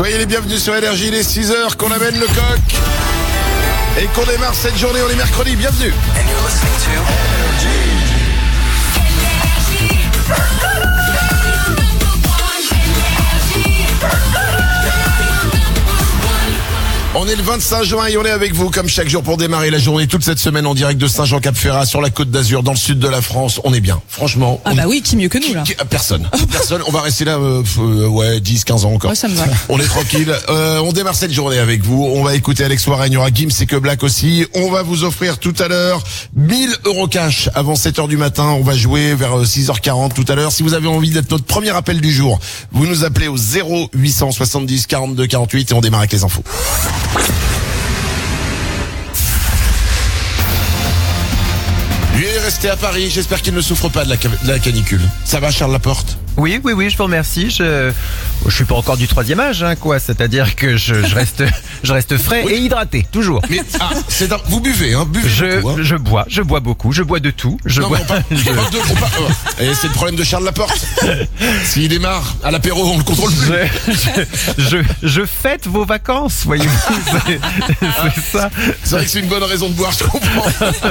Soyez les bienvenus sur Énergie, il est 6h qu'on amène le coq et qu'on démarre cette journée, on est mercredi, bienvenue. On est le 25 juin et on est avec vous comme chaque jour pour démarrer la journée toute cette semaine en direct de Saint-Jean-Cap-Ferrat sur la Côte d'Azur dans le sud de la France. On est bien, franchement. Oui, qui mieux que nous là. Personne. On va rester là 10, 15 ans encore. Ouais, ça me va. On est tranquille. On démarre cette journée avec vous. On va écouter Alex Warren, il y aura Gims et que Black aussi. On va vous offrir tout à l'heure 1000 € cash avant 7h du matin. On va jouer vers 6h40 tout à l'heure. Si vous avez envie d'être notre premier appel du jour, vous nous appelez au 0870 42 48 et on démarre avec les infos. Lui est resté à Paris, j'espère qu'il ne souffre pas de la canicule. Ça va Charles Laporte ? Oui, je vous remercie. Je suis pas encore du 3e âge, quoi. C'est-à-dire que je reste frais et hydraté, toujours. Mais vous buvez, buvez. Je bois beaucoup, je bois de tout. Et c'est le problème de Charles Laporte. S'il démarre à l'apéro, on le contrôle plus. Je fête vos vacances, voyez-vous. C'est ça. C'est vrai que c'est une bonne raison de boire, je comprends.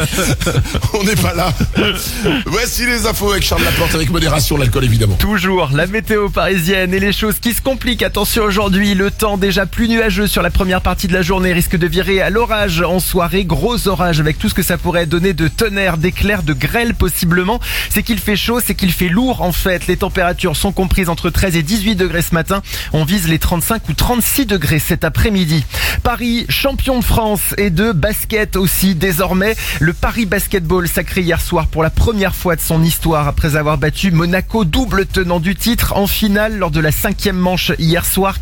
On n'est pas là. Voici les infos avec Charles Laporte, avec modération, l'alcool évidemment. Toujours la météo parisienne et les choses qui se compliquent. Attention aujourd'hui, le temps déjà plus nuageux sur la première partie de la journée risque de virer à l'orage en soirée. Gros orage avec tout ce que ça pourrait donner de tonnerre, d'éclairs, de grêle possiblement. C'est qu'il fait chaud, c'est qu'il fait lourd en fait. Les températures sont comprises entre 13 et 18 degrés ce matin. On vise les 35 ou 36 degrés cet après-midi. Paris, champion de France et de basket aussi désormais. Le Paris Basketball sacré hier soir pour la première fois de son histoire après avoir battu Monaco, double tenant du titre en finale lors de la 5e manche hier soir,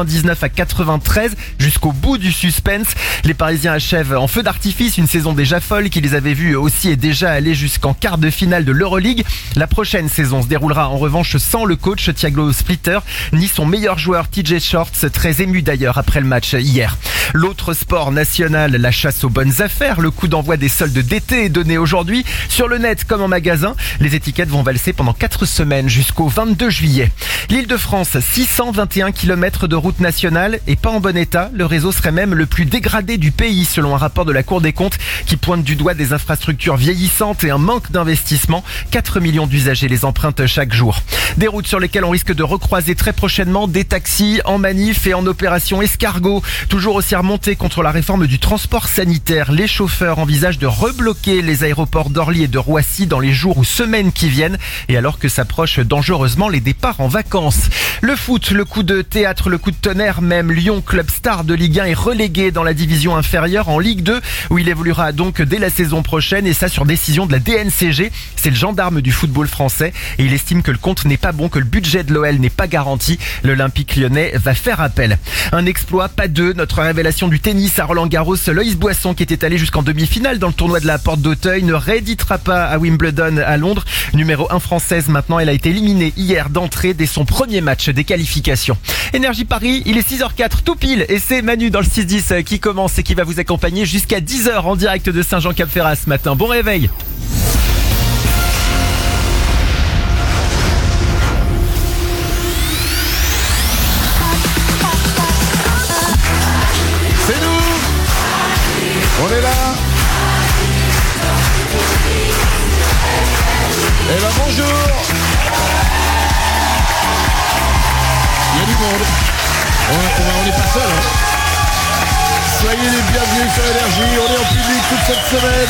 99-93 jusqu'au bout du suspense. Les Parisiens achèvent en feu d'artifice une saison déjà folle qui les avait vus aussi et déjà aller jusqu'en quart de finale de l'Euroleague. La prochaine saison se déroulera en revanche sans le coach Thiago Splitter ni son meilleur joueur TJ Shorts, très ému d'ailleurs après le match hier. L'autre sport national, la chasse aux bonnes affaires. Le coup d'envoi des soldes d'été est donné aujourd'hui sur le net comme en magasin. Les étiquettes vont valser pendant 4 semaines jusqu'au 22 juillet. L'Île-de-France, 621 km de route nationale et pas en bon état. Le réseau serait même le plus dégradé du pays selon un rapport de la Cour des comptes qui pointe du doigt des infrastructures vieillissantes et un manque d'investissement. 4 millions d'usagers les empruntent chaque jour. Des routes sur lesquelles on risque de recroiser très prochainement des taxis en manif et en opération escargot. Toujours aussi remonté contre la réforme du transport sanitaire. Les chauffeurs envisagent de rebloquer les aéroports d'Orly et de Roissy dans les jours ou semaines qui viennent et alors que s'approchent dangereusement les départs en vacances. Le foot, le coup de théâtre, le coup de tonnerre même. Lyon, club star de Ligue 1, est relégué dans la division inférieure en Ligue 2 où il évoluera donc dès la saison prochaine et ça sur décision de la DNCG. C'est le gendarme du football français et il estime que le compte n'est pas bon, que le budget de l'OL n'est pas garanti. L'Olympique lyonnais va faire appel. Un exploit, pas deux. Notre révélation du tennis à Roland-Garros, Loïs Boisson qui était allé jusqu'en demi-finale dans le tournoi de la Porte d'Auteuil ne rééditera pas à Wimbledon à Londres. Numéro 1 française maintenant, elle a été éliminée hier d'entrée dès son premier match des qualifications. Énergie Paris, il est 6h04 tout pile et c'est Manu dans le 6-10 qui commence et qui va vous accompagner jusqu'à 10h en direct de Saint-Jean-Cap-Ferrat ce matin. Bon réveil. C'est nous. On est là. Eh ben bonjour. Il y a du monde. On n'est pas seul. Soyez les bienvenus sur Énergie. On est en public toute cette semaine.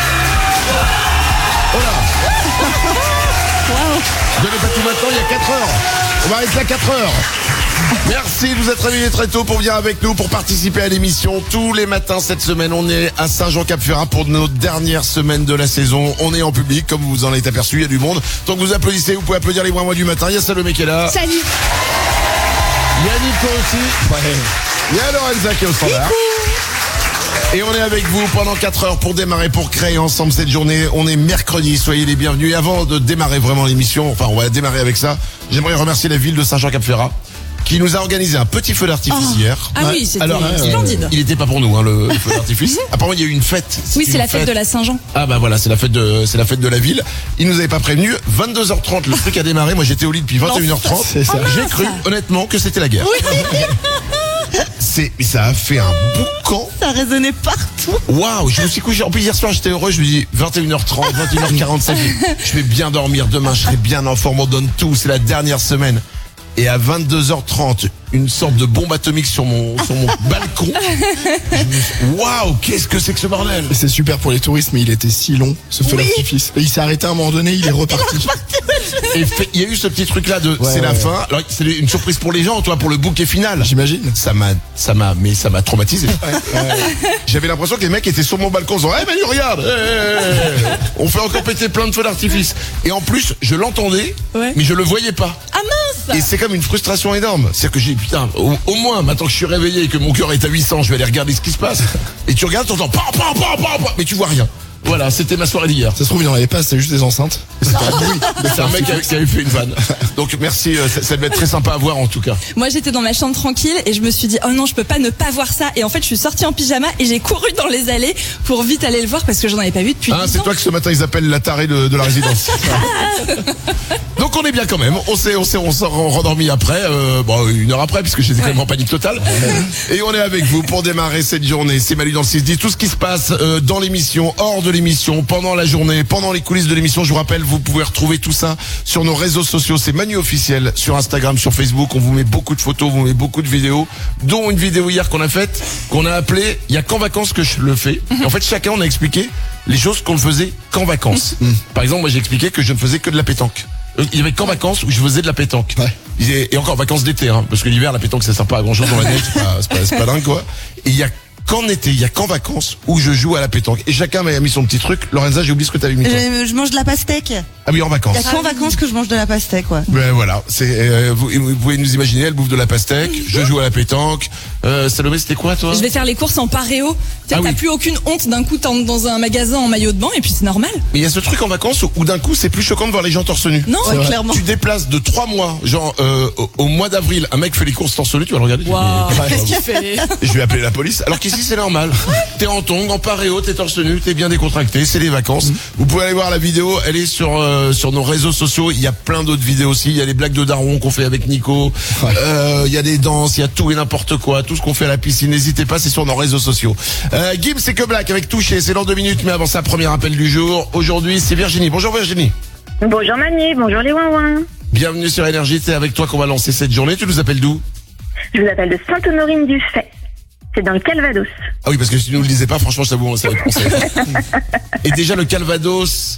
Voilà. Je n'ai pas tout maintenant, il y a 4 heures. On va arrêter à 4 heures. Merci de vous être réveillés très tôt pour venir avec nous, pour participer à l'émission. Tous les matins cette semaine, on est à Saint-Jean-Cap-Ferrat pour notre dernière semaine de la saison. On est en public, comme vous en êtes aperçu, il y a du monde. Donc vous applaudissez, vous pouvez applaudir les mois du matin. Il y a Salomé qui est là. Salut. Il y a Nico aussi. Ouais. Il y a Lorenza qui est au standard. Et on est avec vous pendant 4 heures pour démarrer, pour créer ensemble cette journée. On est mercredi, soyez les bienvenus. Et avant de démarrer vraiment l'émission, enfin on va démarrer avec ça, j'aimerais remercier la ville de Saint-Jean-Cap-Ferrat qui nous a organisé un petit feu d'artifice hier. Ah oui, c'était Alors, splendide. il était pas pour nous, le feu d'artifice. Apparemment, il y a eu une fête. Oui, c'est la fête de la Saint-Jean. Ah bah voilà, c'est la fête de la ville. Ils nous avaient pas prévenu. 22h30, le truc a démarré. Moi, j'étais au lit depuis 21h30. C'est ça. J'ai cru, honnêtement, que c'était la guerre. Ça a fait un boucan. Ça résonnait partout. Waouh, je me suis couché. En plus, hier soir, j'étais heureux. Je me dis 21h30, 21h45. Je vais bien dormir. Demain, je serai bien en forme. On donne tout. C'est la dernière semaine. Et à 22h30, une sorte de bombe atomique sur mon balcon. Waouh, qu'est-ce que c'est que ce bordel? C'est super pour les touristes, mais il était si long, ce feu d'artifice. Et il s'est arrêté à un moment donné, il est reparti. Et il y a eu ce petit truc là de c'est la fin. Alors c'est une surprise pour les gens, toi, pour le bouquet final. J'imagine. Ça m'a traumatisé. J'avais l'impression que les mecs étaient sur mon balcon en disant hey Manu, regarde, on fait encore péter plein de feux d'artifice. Et en plus, je l'entendais, mais je le voyais pas. Ah mince! Et c'est comme une frustration énorme. C'est-à-dire que j'ai putain, au moins maintenant que je suis réveillé et que mon cœur est à 800, je vais aller regarder ce qui se passe. Et tu regardes, t'entends mais tu vois rien. Voilà, c'était ma soirée d'hier. Ça se trouve, il n'y en avait pas, c'était juste des enceintes. C'est un mec qui avait fait une vanne. Donc merci, ça devait être très sympa à voir en tout cas. Moi j'étais dans ma chambre tranquille et je me suis dit oh non, je peux pas ne pas voir ça. Et en fait je suis sortie en pyjama et j'ai couru dans les allées pour vite aller le voir parce que j'en avais pas vu depuis 10 ans. C'est toi que ce matin ils appellent la tarée de la résidence. Donc on est bien quand même. On s'est rendormi après, une heure après puisque j'étais quand même en panique totale. Et on est avec vous pour démarrer cette journée. C'est Manu dans le 6-10. Tout ce qui se passe dans l'émission, hors de l'émission, pendant la journée, pendant les coulisses de l'émission. Je vous rappelle, vous pouvez retrouver tout ça sur nos réseaux sociaux. C'est Manu officiel sur Instagram, sur Facebook. On vous met beaucoup de photos, on vous met beaucoup de vidéos, dont une vidéo hier qu'on a faite, qu'on a appelée Il y a qu'en vacances que je le fais. Et en fait, chacun on a expliqué les choses qu'on ne faisait qu'en vacances. Par exemple, moi j'ai expliqué que je ne faisais que de la pétanque. Il y avait qu'en vacances où je faisais de la pétanque. Et encore vacances d'été, parce que l'hiver la pétanque ça sert pas à grand chose dans la neige, c'est pas dingue quoi. Et il y a qu'en été, il y a qu'en vacances où je joue à la pétanque. Et chacun m'a mis son petit truc. Lorenza, j'ai oublié ce que t'avais mis. Je mange de la pastèque. Ah oui, en vacances. Il y a qu'en vacances que je mange de la pastèque, ouais. Ben voilà, vous pouvez nous imaginer, elle bouffe de la pastèque, je joue à la pétanque. Salomé, c'était quoi toi? Je vais faire les courses en paréo. T'as plus aucune honte, d'un coup t'entres dans un magasin en maillot de bain et puis c'est normal. Mais il y a ce truc en vacances où d'un coup c'est plus choquant de voir les gens torse nu. Non, clairement. Tu déplaces de 3 mois, genre au mois d'avril, un mec fait les courses torse nu, tu vas le regarder. Qu'est-ce qu'il fait? Je vais appeler la police. Alors qu'ici c'est normal. T'es en tongs, en paréo, t'es torse nu, t'es bien décontracté, c'est les vacances. Vous pouvez aller voir la vidéo, elle est sur nos réseaux sociaux. Il y a plein d'autres vidéos aussi. Il y a les blagues de daron qu'on fait avec Nico. Il y a des danses, il y a tout et n'importe quoi, tout ce qu'on fait à la piscine. N'hésitez pas, c'est sur nos réseaux sociaux. Gims, c'est que Black avec Touché, c'est dans 2 minutes, mais avant ça, premier appel du jour. Aujourd'hui, c'est Virginie. Bonjour Virginie. Bonjour Manu, bonjour les ouin-ouin. Bienvenue sur Énergie, c'est avec toi qu'on va lancer cette journée. Tu nous appelles d'où? Je vous appelle de Sainte-Honorine-du-Fait. C'est dans le Calvados. Ah oui, parce que si tu nous le disais pas, franchement, je t'avoue, on savait pas. Et déjà le Calvados,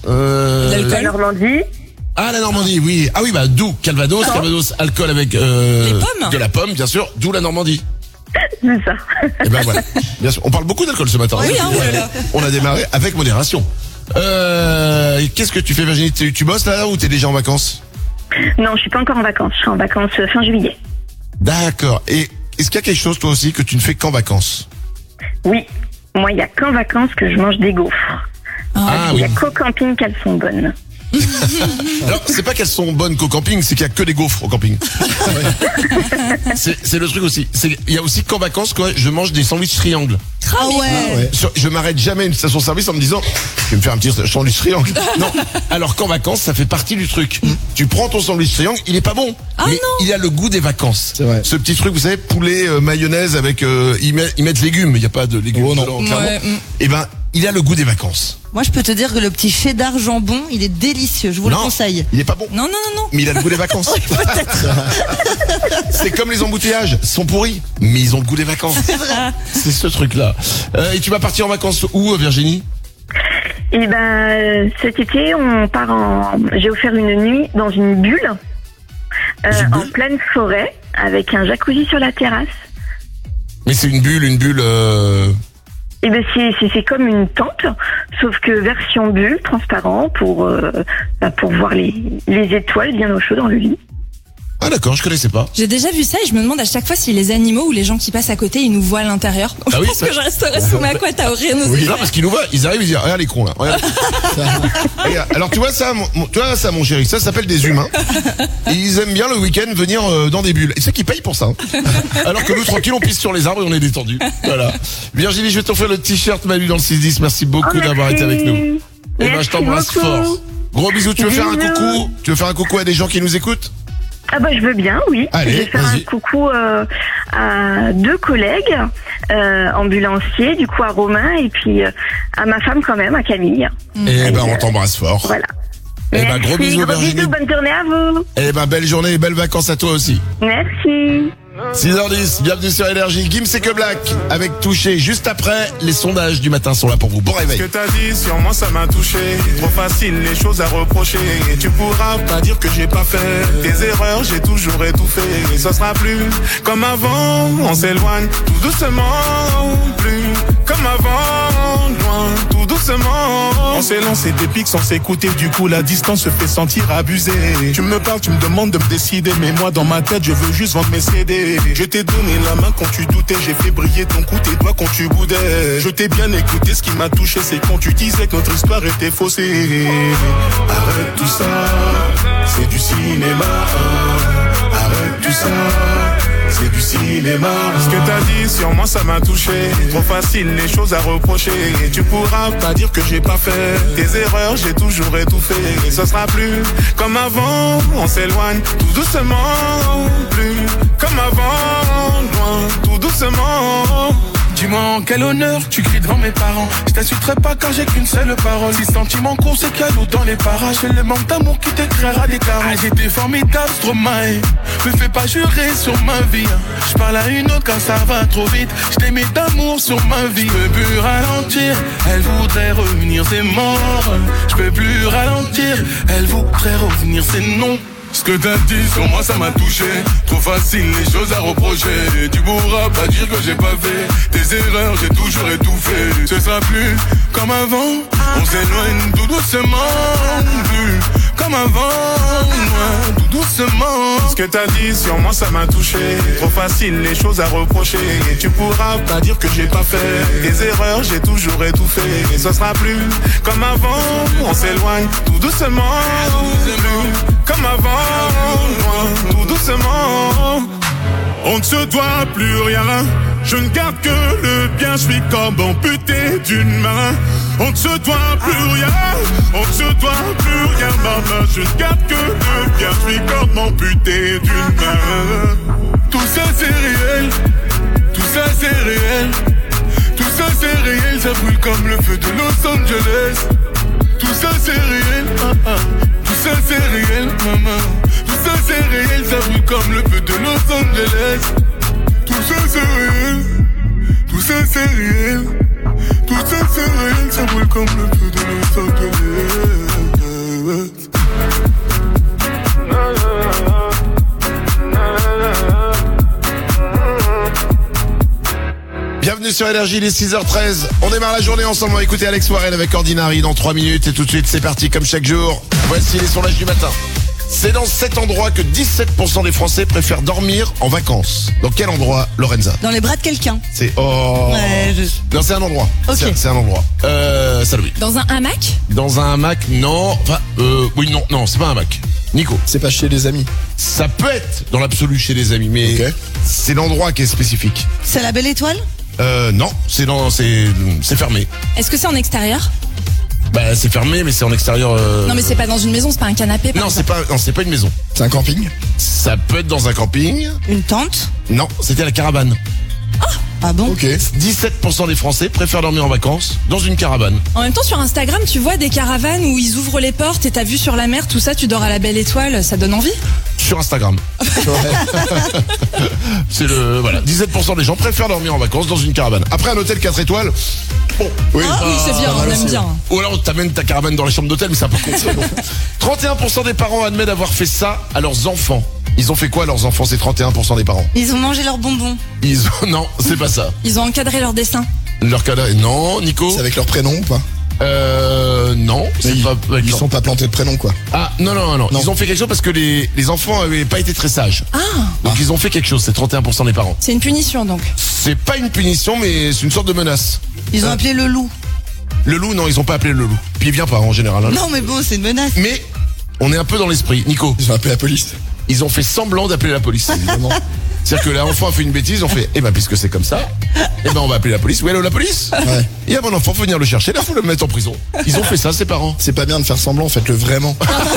La Normandie. Ah, la Normandie, oui. Ah oui, bah d'où Calvados, Calvados, alcool avec les pommes. de la pomme, bien sûr. D'où la Normandie. C'est ça. Et ben voilà. Bien sûr, on parle beaucoup d'alcool ce matin. Oui, voilà. On a démarré avec modération. Qu'est-ce que tu fais, Virginie? Tu bosses là ou t'es déjà en vacances? Non, je suis pas encore en vacances. Je suis en vacances fin juillet. D'accord. Et est-ce qu'il y a quelque chose, toi aussi, que tu ne fais qu'en vacances? Oui. Moi, il y a qu'en vacances que je mange des gaufres. Il y a qu'au camping qu'elles sont bonnes. Alors, c'est pas qu'elles sont bonnes qu'au camping, c'est qu'il y a que des gaufres au camping. C'est le truc aussi. Il y a aussi qu'en vacances, quoi, je mange des sandwichs triangles. Ah ouais. Je m'arrête jamais à une station-service en me disant, je vais me faire un petit sandwich triangle. Non. Alors qu'en vacances, ça fait partie du truc. Tu prends ton sandwich triangle, il est pas bon. Mais il a le goût des vacances. C'est vrai. Ce petit truc, vous savez, poulet, mayonnaise avec, ils mettent légumes, il n'y a pas de légumes dedans, clairement. Et ben, il a le goût des vacances. Moi, je peux te dire que le petit cheddar jambon, il est délicieux. Je vous le conseille. Il est pas bon. Non. Mais il a le goût des vacances. C'est comme les embouteillages, ils sont pourris, mais ils ont le goût des vacances. C'est ce truc-là. Et tu vas partir en vacances où, Virginie? Et ben, cet été, j'ai offert une nuit dans une bulle, en pleine forêt, avec un jacuzzi sur la terrasse. Mais c'est une bulle. Et ben c'est comme une tente, sauf que version bulle, transparent, pour voir les étoiles bien au chaud dans le lit. Ah d'accord, je connaissais pas. J'ai déjà vu ça et je me demande à chaque fois si les animaux ou les gens qui passent à côté, ils nous voient à l'intérieur. Donc, Ah je oui, pense ça- que je resterai sous ma couette à ouvrir nos yeux. Non, parce qu'ils nous voient, ils arrivent, ils disent, regarde les cons là. Regarde. Regarde. Alors tu vois ça, mon chéri, ça s'appelle des humains. Et ils aiment bien le week-end venir dans des bulles. Et c'est qu'ils payent pour ça. Hein. Alors que nous, tranquille, on pisse sur les arbres et on est détendu. Voilà. Virginie, je vais t'offrir le t-shirt Manu dans le 6-10. Merci beaucoup d'avoir été avec nous. Et ben, je Merci t'embrasse beaucoup. fort. Gros bisous, tu veux faire un Bisous. coucou? Tu veux faire un coucou à des gens qui nous écoutent? Ah bah je veux bien, oui. Allez, je vais faire un vas-y. coucou à 2 collègues ambulanciers, du coup à Romain, et puis à ma femme quand même, à Camille. Eh ben, on t'embrasse fort. Voilà. Eh ben, Merci, gros bisous, Virginie. bonne journée à vous. Eh ben, belle journée et belles vacances à toi aussi. Merci. 6h10, bienvenue sur Énergie. Gims et que Black avec Touché. Juste après, les sondages du matin sont là pour vous. Bon réveil. Ce que t'as dit sur moi ça m'a touché. Trop facile les choses à reprocher. Et tu pourras pas dire que j'ai pas fait des erreurs, j'ai toujours étouffé. Et ça sera plus comme avant. On s'éloigne tout doucement. Plus comme avant, loin, tout doucement. On s'est lancé des pics sans s'écouter. Du coup la distance se fait sentir abusée. Tu me parles, tu me demandes de me décider. Mais moi dans ma tête je veux juste vendre mes CD. Je t'ai donné la main quand tu doutais. J'ai fait briller ton cou, tes doigts quand tu boudais. Je t'ai bien écouté, ce qui m'a touché c'est quand tu disais que notre histoire était faussée. Arrête tout ça, c'est du cinéma. Arrête tout ça, c'est du cinéma. Ce que t'as dit sur moi ça m'a touché. Trop facile les choses à reprocher. Et tu pourras pas dire que j'ai pas fait des erreurs, j'ai toujours étouffé. Et ce sera plus comme avant. On s'éloigne tout doucement. Plus comme avant, loin, tout doucement. Dis-moi en quel honneur tu cries devant mes parents. Je t'insulterai pas car j'ai qu'une seule parole. Si sentiment court c'est cadeau dans les parages. C'est le manque d'amour qui t'écrira des carottes. Ah, j'étais formidable, Stromae. Me fais pas jurer sur ma vie. Je parle à une autre car ça va trop vite. Je t'aimais d'amour sur ma vie. Je peux plus ralentir, elle voudrait revenir, c'est mort. Je peux plus ralentir, elle voudrait revenir, c'est non. Ce que t'as dit sur moi ça m'a touché. Trop facile les choses à reprocher. Tu pourras pas dire que j'ai pas fait tes erreurs, j'ai toujours étouffé. Ce sera plus comme avant. On s'éloigne tout doucement. Plus comme avant, loin, tout doucement. Ce que t'as dit sur moi ça m'a touché. Trop facile les choses à reprocher. Et tu pourras pas dire que j'ai pas fait des erreurs, j'ai toujours étouffé. Et ce sera plus comme avant. On s'éloigne tout doucement. Plus comme avant, loin, tout doucement. On ne se doit plus rien. Je ne garde que le bien. Je suis comme amputé d'une main. On ne se doit plus rien. On ne se doit plus rien, maman. Je ne garde que le bien. Je suis comme amputé d'une main. Tout ça c'est réel. Tout ça c'est réel. Tout ça c'est réel. Ça brûle comme le feu de Los Angeles. Tout ça c'est réel. Tout ça c'est réel, maman. Tout ça c'est réel, ça brûle comme le feu de Los Angeles. Tout ça c'est réel. Tout ça c'est réel. Tout ça c'est réel, ça brûle comme le feu de Los Angeles. Bienvenue sur Énergie, il est 6h13. On démarre la journée ensemble. On va écouter Alex Warren avec Ordinary dans 3 minutes. Et tout de suite, c'est parti comme chaque jour. Voici les sondages du matin. C'est dans cet endroit que 17% des Français préfèrent dormir en vacances. Dans quel endroit, Lorenza? Dans les bras de quelqu'un. C'est... Oh... Ouais, Non, c'est un endroit. Ok. C'est un endroit. Salut. Dans un hamac? Dans un hamac, non. Enfin, oui, non, c'est pas un hamac. Nico. C'est pas chez les amis. Ça peut être dans l'absolu chez les amis, mais Ok. c'est l'endroit qui est spécifique. C'est la belle étoile? Non, c'est fermé. Est-ce que c'est en extérieur? Bah, c'est fermé, mais c'est en extérieur. Non mais c'est pas dans une maison, c'est pas un canapé. par Non, exemple. c'est pas une maison. C'est un camping. Ça peut être dans un camping. Une tente? Non, c'était la caravane. Ah bon? Ok. 17% des Français préfèrent dormir en vacances dans une caravane. En même temps sur Instagram tu vois des caravanes où ils ouvrent les portes et t'as vue sur la mer, tout ça, tu dors à la belle étoile, ça donne envie. Sur Instagram. C'est le, voilà. 17% des gens préfèrent dormir en vacances dans une caravane. Après, un hôtel 4 étoiles. Bon. Oui. Ah oui c'est bien, pas on mal aime aussi, bien. Ou alors t'amènes ta caravane dans les chambres d'hôtel, mais ça peut compter. Bon. 31% des parents admettent avoir fait ça à leurs enfants. Ils ont fait quoi à leurs enfants? C'est 31% des parents. Ils ont mangé leurs bonbons. Non, c'est pas ça. Ils ont encadré leur dessin. Leur cadre. Non, Nico. C'est avec leur prénom ou pas? Non, c'est Mais pas. ils sont pas plantés de prénom, quoi. Ah non. Ils ont fait quelque chose parce que les enfants avaient pas été très sages. Donc ils ont fait quelque chose. C'est 31% des parents. C'est une punition donc. C'est pas une punition, mais c'est une sorte de menace. Ils ont appelé le loup. Le loup, non, ils ont pas appelé le loup. Puis il vient pas en général. Hein. Non, mais bon, c'est une menace. Mais on est un peu dans l'esprit. Nico, Ils ont appelé la police. ils ont fait semblant d'appeler la police. Évidemment. C'est-à-dire que l'enfant a fait une bêtise, ils ont fait, puisque c'est comme ça, on va appeler la police. Oui, allô, la police? Ouais. Et mon enfant, faut venir le chercher, là, faut le mettre en prison. Ils ont fait ça, ses parents. C'est pas bien de faire semblant, faites-le vraiment.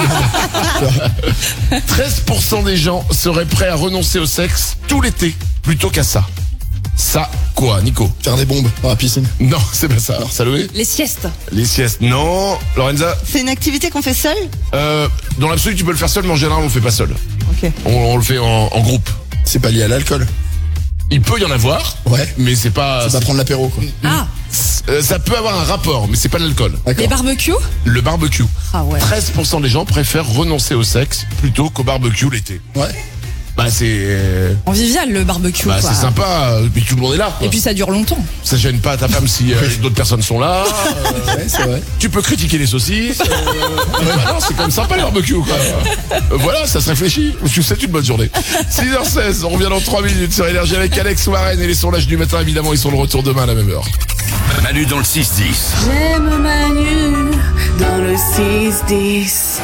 13% des gens seraient prêts à renoncer au sexe tout l'été, plutôt qu'à ça. Ça, quoi, Nico? Faire des bombes dans la piscine. Non, c'est pas ça. Saloué? Les siestes. Les siestes, non. Lorenza? C'est une activité qu'on fait seul? Dans l'absolu, tu peux le faire seul, mais en général, on le fait pas seul. Ok. On le fait en groupe. C'est pas lié à l'alcool. Il peut y en avoir, Ouais. mais c'est pas... C'est pas prendre l'apéro, quoi. Ah, ça peut avoir un rapport, mais c'est pas l'alcool. les D'accord. barbecues. Le barbecue. Ah ouais. 13% des gens préfèrent renoncer au sexe plutôt qu'au barbecue l'été. Ouais. Bah c'est Convivial le barbecue. bah quoi. c'est sympa, puis tout le monde est là. Quoi. Et puis ça dure longtemps. Ça gêne pas ta femme si d'autres personnes sont là. Ouais, c'est vrai. Tu peux critiquer les saucisses. Bah non, c'est quand même sympa le barbecue quoi. Voilà, ça se réfléchit. Je vous souhaite une bonne journée. 6h16, on revient dans 3 minutes sur Énergie avec Alex Warren et les sondages du matin. Évidemment, ils sont de retour demain à la même heure. Manu dans le 6-10. J'aime Manu dans le 6-10.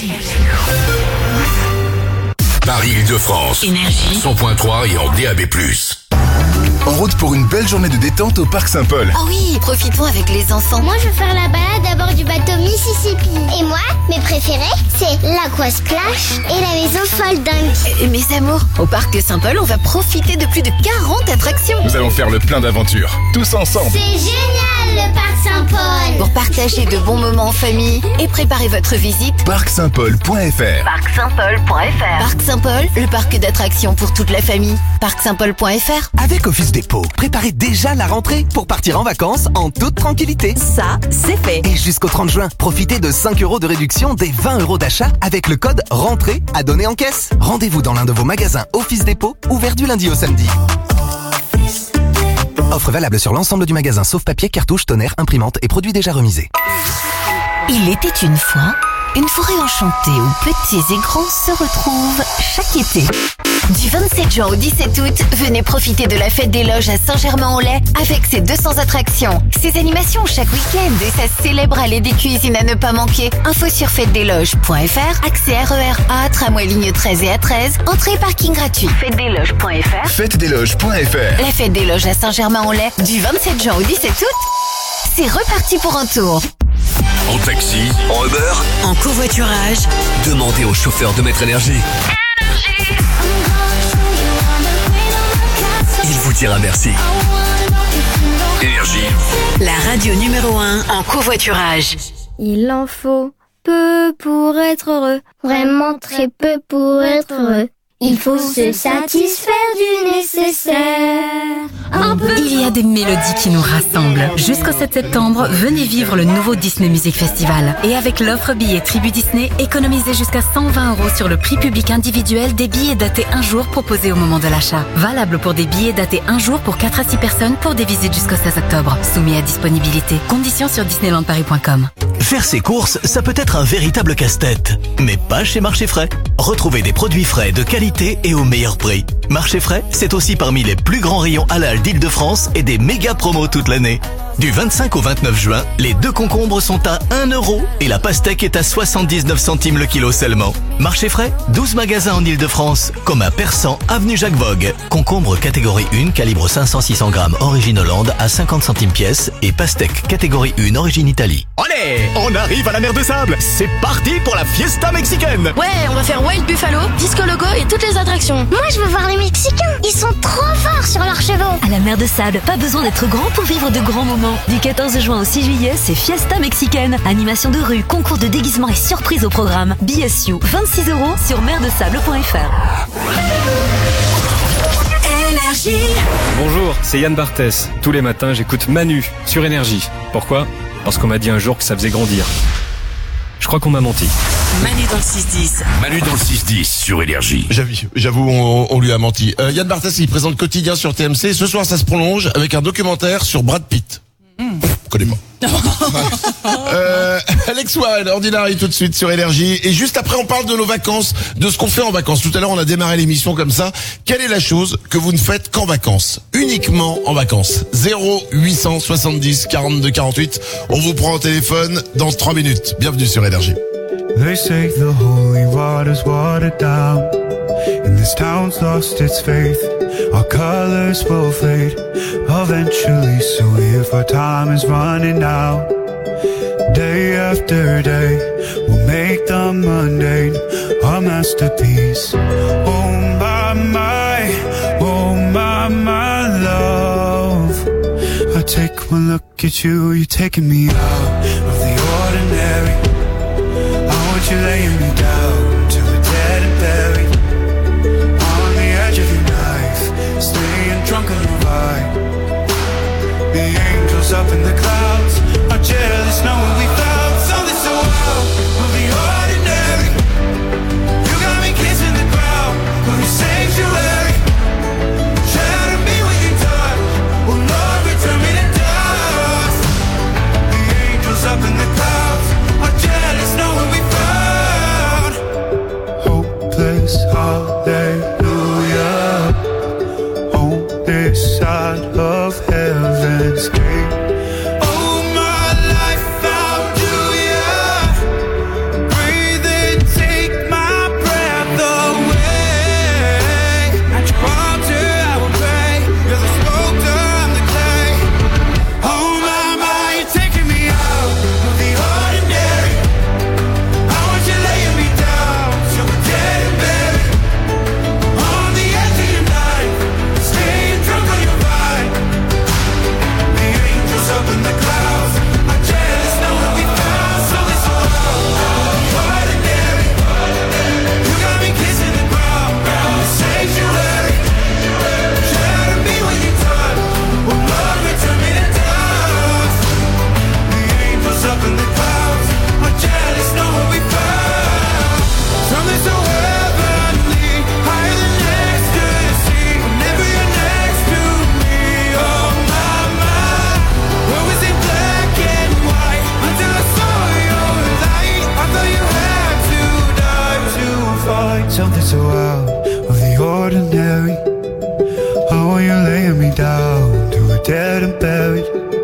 Paris-Île-de-France. Énergie. 100.3 et en DAB+. En route pour une belle journée de détente au Parc Saint-Paul. Oh oui, profitons avec les enfants. Moi, je veux faire la balade à bord du bateau Mississippi. Et moi, mes préférés, c'est l'Aqua Splash et la maison folle dingue. Et mes amours, au Parc Saint-Paul, on va profiter de plus de 40 attractions. Nous allons faire le plein d'aventures, tous ensemble. C'est génial, le Parc Saint-Paul. Pour partager de bons moments en famille et préparer votre visite, parcsaintpaul.fr. parcsaintpaul.fr. Parc Saint-Paul, le parc d'attractions pour toute la famille. Parcsaintpaul.fr. Avec Office Dépôt, préparez déjà la rentrée pour partir en vacances en toute tranquillité. Ça, c'est fait. Et jusqu'au 30 juin, profitez de 5 € de réduction des 20 € d'achat avec le code RENTRée à donner en caisse. Rendez-vous dans l'un de vos magasins Office Dépôt, ouvert du lundi au samedi. Offre valable sur l'ensemble du magasin sauf papier, cartouche, tonnerre, imprimante et produits déjà remisés. Il était une fois une forêt enchantée où petits et grands se retrouvent chaque été. Du 27 juin au 17 août, venez profiter de la fête des loges à Saint-Germain-en-Laye avec ses 200 attractions. Ses animations chaque week-end et sa célèbre allée des cuisines à ne pas manquer. Info sur fêtedesloges.fr, accès RER A, tramway ligne 13 et A13, entrée et parking gratuit. Fêtedesloges.fr. Fêtedesloges.fr. La fête des loges à Saint-Germain-en-Laye du 27 juin au 17 août. C'est reparti pour un tour. En taxi, en Uber, En covoiturage. demandez au chauffeur de Maître Énergie. Il vous dira merci. Énergie. La radio numéro 1 en covoiturage. Il en faut peu pour être heureux. Vraiment très peu pour être heureux. Il faut se satisfaire du nécessaire. Un peu. Il y a des mélodies qui nous rassemblent. Jusqu'au 7 septembre, venez vivre le nouveau Disney Music Festival. Et avec l'offre billets Tribu Disney, économisez jusqu'à 120 € sur le prix public individuel des billets datés un jour proposés au moment de l'achat. Valable pour des billets datés un jour pour 4 à 6 personnes pour des visites jusqu'au 16 octobre. Soumis à disponibilité. Conditions sur disneylandparis.com. Faire ses courses, ça peut être un véritable casse-tête. Mais pas chez Marché Frais. Retrouvez des produits frais de qualité et au meilleur prix. Marché Frais, c'est aussi parmi les plus grands rayons halal d'Île-de-France et des méga promos toute l'année. Du 25 au 29 juin, les 2 concombres sont à 1 € et la pastèque est à 79 centimes le kilo seulement. Marché Frais, 12 magasins en Île-de-France, comme à Persan, avenue Jacques Vogue. Concombre catégorie 1, calibre 500-600 grammes, origine Hollande, à 50 centimes pièce, et pastèque catégorie 1, origine Italie. Allez, on arrive à la mer de Sable. C'est parti pour la fiesta mexicaine. Ouais, on va faire Wild Buffalo, Disco Loco et toutes les attractions. Moi, je veux voir les Mexicains. Ils sont trop forts sur leurs chevaux. À la mer de Sable, pas besoin d'être grand pour vivre de grands moments. Du 14 juin au 6 juillet, c'est Fiesta Mexicaine. Animation de rue, concours de déguisement et surprise au programme. BSU, 26 € sur merdesable.fr. Énergie. Bonjour, c'est Yann Barthès. Tous les matins, j'écoute Manu sur Énergie. Pourquoi ? Parce qu'on m'a dit un jour que ça faisait grandir. Je crois qu'on m'a menti. Manu dans le 6-10. Manu dans le 6-10 sur Énergie. J'avoue, on lui a menti. Yann Barthès, il présente Quotidien sur TMC. Ce soir, ça se prolonge avec un documentaire sur Brad Pitt. Connais pas. Alex Warren, Ordinary tout de suite sur Énergie. Et juste après, on parle de nos vacances, de ce qu'on fait en vacances. Tout à l'heure, on a démarré l'émission comme ça. Quelle est la chose que vous ne faites qu'en vacances? Uniquement en vacances. 0870 42 48. On vous prend au téléphone dans 3 minutes. Bienvenue sur Énergie. They say the holy water's watered down, and this town's lost its faith. Our colors will fade eventually, so if our time is running out, day after day, we'll make the mundane our masterpiece. Oh my love, I take one look at you, you're taking me out of the ordinary. You're laying me down till we're dead and buried on the edge of your knife, staying drunk on your ride. The angels up in the clouds are jealous knowing we found something so wild of the ordinary. You got me kissing the ground of your sanctuary. Shadow me when you touch, oh Lord, return me to dust. The angels up in the clouds are jealous knowing we hallelujah, on this side of heaven's gate. Oh, my life found you, breathe and take my breath away. At your altar I will pray, you're the sculptor, I'm the clay. Oh my, you're taking me out of the ordinary. I want you laying me down till we're dead and buried. On the edge of your knife, staying drunk on your ride. The angels up in the clouds are jealous knowing we found something so ordinary. You got me kissing the ground in the sanctuary. Shadow me when you touch, oh Lord, return me to dust. The angels up in the clouds are jealous knowing we found something so heavenly, higher than ecstasy. Whenever you're next to me, oh my, where was it black and white until I saw your light? I thought you had to die to find something so out of the ordinary. Oh, you're laying me down to a dead and buried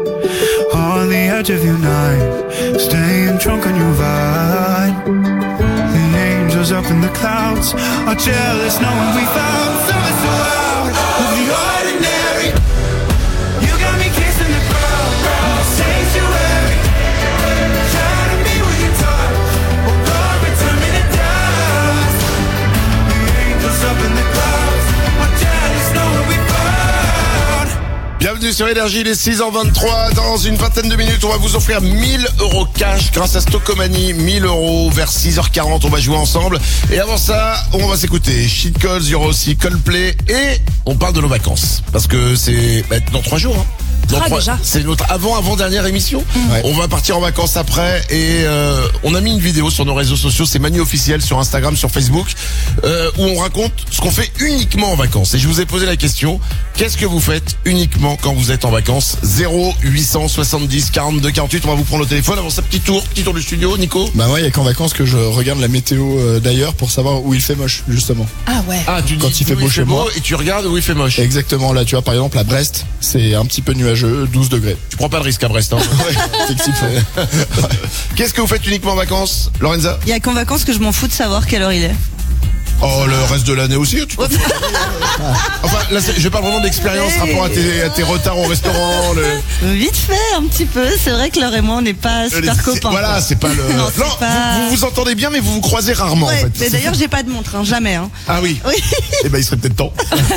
on the edge of your knife, staying drunk on your ride. The angels up in the clouds are jealous knowing we found something so out of the ordinary. You got me kissing the ground in the sanctuary. Shadow me when you touch, oh Lord, return me to dust. The angels up in the clouds are jealous knowing we found. Bienvenue sur Énergie, il est 6h23. Dans une vingtaine de minutes, on va vous offrir 1000 € cash grâce à Stocomanie. 1000 € vers 6h40, on va jouer ensemble. Et avant ça, on va s'écouter Shit Calls, il y aura aussi Coldplay et on parle de nos vacances. Parce que c'est dans 3 jours. Hein. Déjà. C'est notre avant-dernière émission. Ouais. On va partir en vacances après et on a mis une vidéo sur nos réseaux sociaux, c'est Manu officiel sur Instagram, sur Facebook, où on raconte ce qu'on fait uniquement en vacances. Et je vous ai posé la question, qu'est-ce que vous faites uniquement quand vous êtes en vacances? 0870 42 48, on va vous prendre au téléphone. Avant ça, petit tour du studio, Nico. Bah ouais, il y a qu'en vacances que je regarde la météo d'ailleurs pour savoir où il fait moche, justement. Ah ouais. Ah, tu Quand dis il fait où beau chez moi. et tu regardes où il fait moche. Exactement, là tu vois par exemple à Brest, c'est un petit peu nuageux, 12 degrés. Tu prends pas de risque à Brest, hein. Ouais, effectivement. Qu'est-ce que vous faites uniquement en vacances, Lorenza? Il y a qu'en vacances que je m'en fous de savoir quelle heure il est. Oh, le reste de l'année aussi, tu t'en fous. Enfin, là, je parle vraiment d'expérience rapport à tes retards au restaurant. Vite fait, un petit peu. C'est vrai que Laure et moi, on n'est pas super copains. Voilà, c'est pas le. Non, pas... Vous entendez bien, mais vous vous croisez rarement, ouais, en fait. Mais d'ailleurs, j'ai pas de montre, hein, jamais. Hein. Ah oui. Oui. Eh ben, il serait peut-être temps.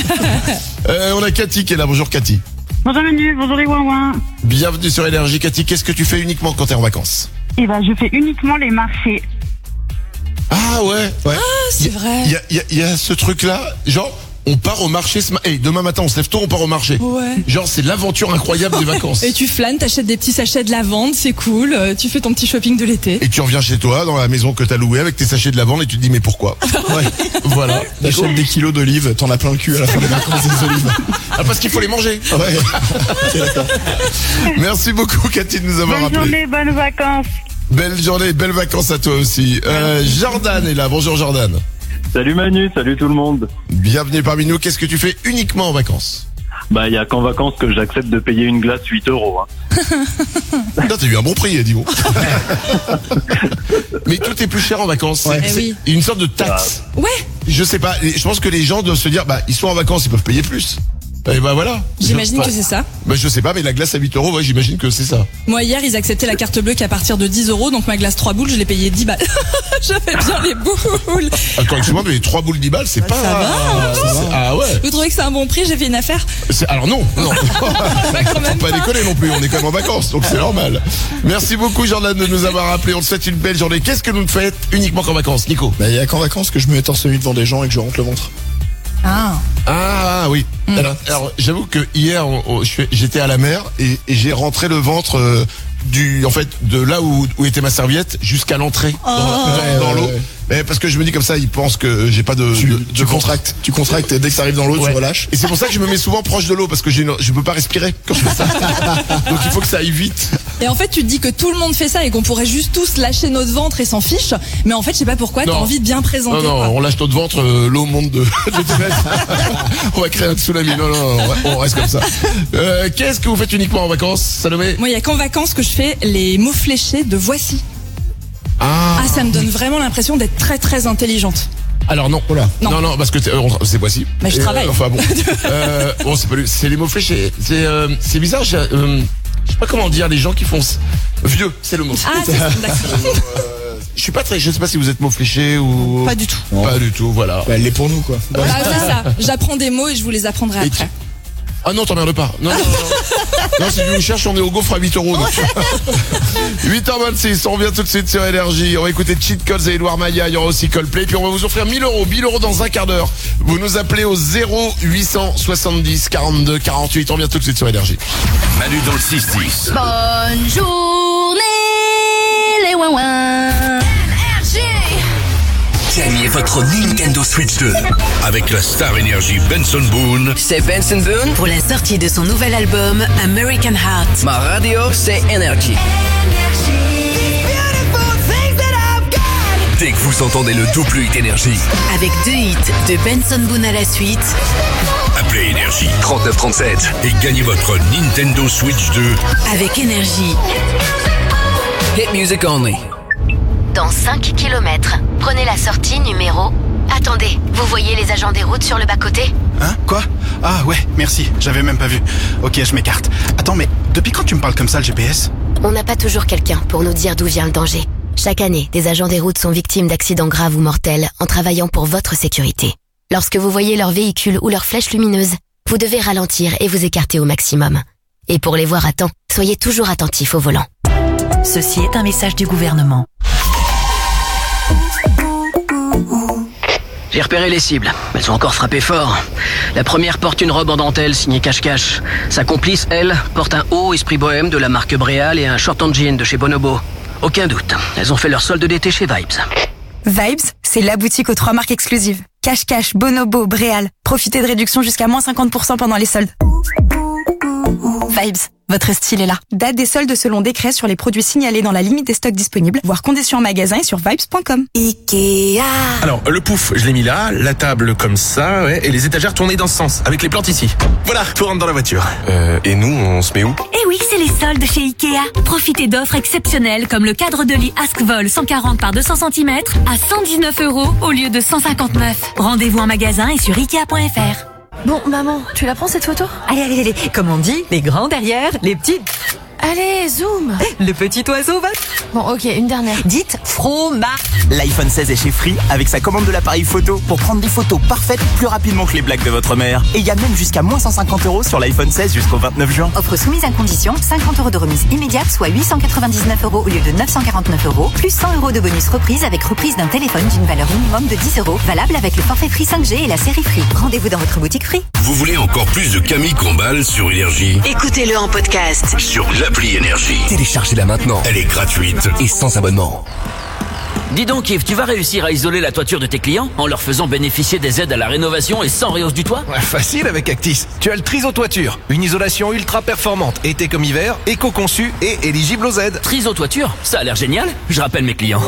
On a Cathy qui est là. Bonjour, Cathy. Bonjour Manu, bonjour les ouin-ouin. Bienvenue sur Énergie. Cathy, qu'est-ce que tu fais uniquement quand t'es en vacances? Eh ben, je fais uniquement les marchés. Ah ouais. Ah, c'est vrai. Il y a ce truc-là, genre, on part au marché demain matin on se lève tôt, on part au marché. Ouais. Genre c'est l'aventure incroyable des vacances. Et tu flânes, t'achètes des petits sachets de lavande, c'est cool, tu fais ton petit shopping de l'été. Et tu reviens chez toi dans la maison que t'as louée avec tes sachets de lavande et tu te dis mais pourquoi? Ouais. Voilà. T'achètes des kilos d'olives, t'en as plein le cul à la fin des vacances des olives. Ah parce qu'il faut les manger. Ouais. Okay, d'accord. Merci beaucoup Cathy de nous avoir Bonne rappelé. journée, bonnes vacances. Belle journée, belles vacances à toi aussi. Jordan est là. Bonjour Jordan. Salut Manu, salut tout le monde. Bienvenue parmi nous. Qu'est-ce que tu fais uniquement en vacances? Bah, il y a qu'en vacances que j'accepte de payer une glace 8 €. Là, t'as eu un bon prix, dis-moi. Mais tout est plus cher en vacances. Ouais. C'est Oui. une sorte de taxe. Ouais. Je sais pas. Je pense que les gens doivent se dire, bah, ils sont en vacances, ils peuvent payer plus. Et bah voilà. J'imagine que c'est ça. Bah je sais pas, mais la glace à 8 €, ouais, j'imagine que c'est ça. Moi hier ils acceptaient la carte bleue qu'à partir de 10 €, donc ma glace 3 boules je l'ai payée 10 balles. J'avais bien les boules. Attends, excuse-moi, mais les 3 boules 10 balles, c'est pas... Ça va. Ah ouais. Vous trouvez que c'est un bon prix? J'ai fait une affaire. Alors non. Quand même Faut pas déconner non plus, on est quand même en vacances, donc c'est normal. Merci beaucoup Jordan de nous avoir appelé, on te souhaite une belle journée. Qu'est-ce que nous faites uniquement qu'en vacances, Nico? Bah, il y a qu'en vacances que je me mets torse nu devant des gens et que je rentre le ventre. Ah oui. Alors j'avoue que hier j'étais à la mer et j'ai rentré le ventre de là où était ma serviette jusqu'à l'entrée dans l'eau. Mais parce que je me dis comme ça, ils pensent que j'ai pas Tu contractes et dès que ça arrive dans l'eau, tu relâches. Et c'est pour ça que je me mets souvent proche de l'eau parce que je peux pas respirer quand je fais ça. Donc il faut que ça aille vite. Et en fait tu te dis que tout le monde fait ça et qu'on pourrait juste tous lâcher notre ventre et s'en fiche. Mais en fait je sais pas pourquoi, t'as envie de bien présenter. Non, on lâche notre ventre, l'eau monte de 2 mètres. On va créer un tsunami. Non, on reste comme ça. Qu'est-ce que vous faites uniquement en vacances, Salomé? Moi il y a qu'en vacances que je fais les mots fléchés de Voici. Ah, ça me donne vraiment l'impression d'être très très intelligente. Alors non, non, parce que c'est Voici. Mais je travaille. Enfin bon, bon c'est les mots fléchés. C'est bizarre. Je sais pas comment dire, les gens qui font vieux, c'est le mot. Ah, c'est d'accord. Je sais pas si vous êtes mots fléchés ou pas du tout. Pas du tout, voilà. Bah, elle l'est pour nous quoi. Ah, c'est ça. J'apprends des mots et je vous les apprendrai après. Ah non, t'emmerdes pas. Non, si tu nous cherches, on est au gaufre à 8 €. Donc. 8h26, on revient tout de suite sur Énergie. On va écouter Cheat Codes et Edouard Maya. Il y aura aussi Coldplay. Puis on va vous offrir 1000 €. 1000 € dans un quart d'heure. Vous nous appelez au 0870 42 48. On revient tout de suite sur Énergie. Manu dans le 6-10. Bonne journée, les ouin-ouin. Gagnez votre Nintendo Switch 2 avec la Star Energy Benson Boone. C'est Benson Boone pour la sortie de son nouvel album American Heart. Ma radio, c'est Energy. Dès que vous entendez le double hit Énergie, Avec 2 hits de Benson Boone à la suite. appelez Énergie 3937 et gagnez votre Nintendo Switch 2 Avec Énergie. Hit music only. Dans 5 km, prenez la sortie numéro... Attendez, vous voyez les agents des routes sur le bas-côté? Hein? Quoi? Ah ouais, merci, j'avais même pas vu. Ok, je m'écarte. Attends, mais depuis quand tu me parles comme ça, le GPS? On n'a pas toujours quelqu'un pour nous dire d'où vient le danger. Chaque année, des agents des routes sont victimes d'accidents graves ou mortels en travaillant pour votre sécurité. Lorsque vous voyez leur véhicule ou leur flèche lumineuse, vous devez ralentir et vous écarter au maximum. Et pour les voir à temps, soyez toujours attentifs au volant. Ceci est un message du gouvernement. J'ai repéré les cibles. Elles ont encore frappé fort. La première porte une robe en dentelle signée Cache-Cache. Sa complice, elle, porte un haut esprit bohème de la marque Bréal et un short en jean de chez Bonobo. Aucun doute, elles ont fait leur solde d'été chez Vibes. Vibes, c'est la boutique aux 3 marques exclusives. Cache-Cache, Bonobo, Bréal. Profitez de réductions jusqu'à moins 50% pendant les soldes. Vibes, votre style est là. Date des soldes selon décret sur les produits signalés dans la limite des stocks disponibles, voire conditions en magasin et sur vibes.com. Ikea. Alors, le pouf, je l'ai mis là, la table comme ça, ouais, et les étagères tournées dans ce sens, avec les plantes ici. Voilà, tout rentre dans la voiture. Et nous, on se met où? Eh oui, c'est les soldes chez Ikea. Profitez d'offres exceptionnelles comme le cadre de lit Askvol 140 par 200 cm à 119 € au lieu de 159. Rendez-vous en magasin et sur Ikea.fr. Bon, maman, tu la prends cette photo? Allez, comme on dit, les grands derrière, les petits Allez, zoom. Le petit oiseau va... Bon, ok, une dernière. Dites fromage. L'iPhone 16 est chez Free avec sa commande de l'appareil photo pour prendre des photos parfaites plus rapidement que les blagues de votre mère. Et il y a même jusqu'à moins 150 € sur l'iPhone 16 jusqu'au 29 juin. Offre soumise à condition, 50 € de remise immédiate, soit 899 € au lieu de 949 €, plus 100 € de bonus reprise avec reprise d'un téléphone d'une valeur minimum de 10 €, valable avec le forfait Free 5G et la série Free. Rendez-vous dans votre boutique Free. Vous voulez encore plus de Camille Combal sur Énergie? Écoutez-le en podcast Sur l'appli Énergie. Téléchargez-la maintenant. Elle est gratuite et sans abonnement. Dis donc Yves, tu vas réussir à isoler la toiture de tes clients en leur faisant bénéficier des aides à la rénovation et sans réhausse du toit? Ouais, facile avec Actis. Tu as le Triso Toiture, une isolation ultra performante, été comme hiver, éco-conçue et éligible aux aides. Triso Toiture, ça a l'air génial. Je rappelle mes clients.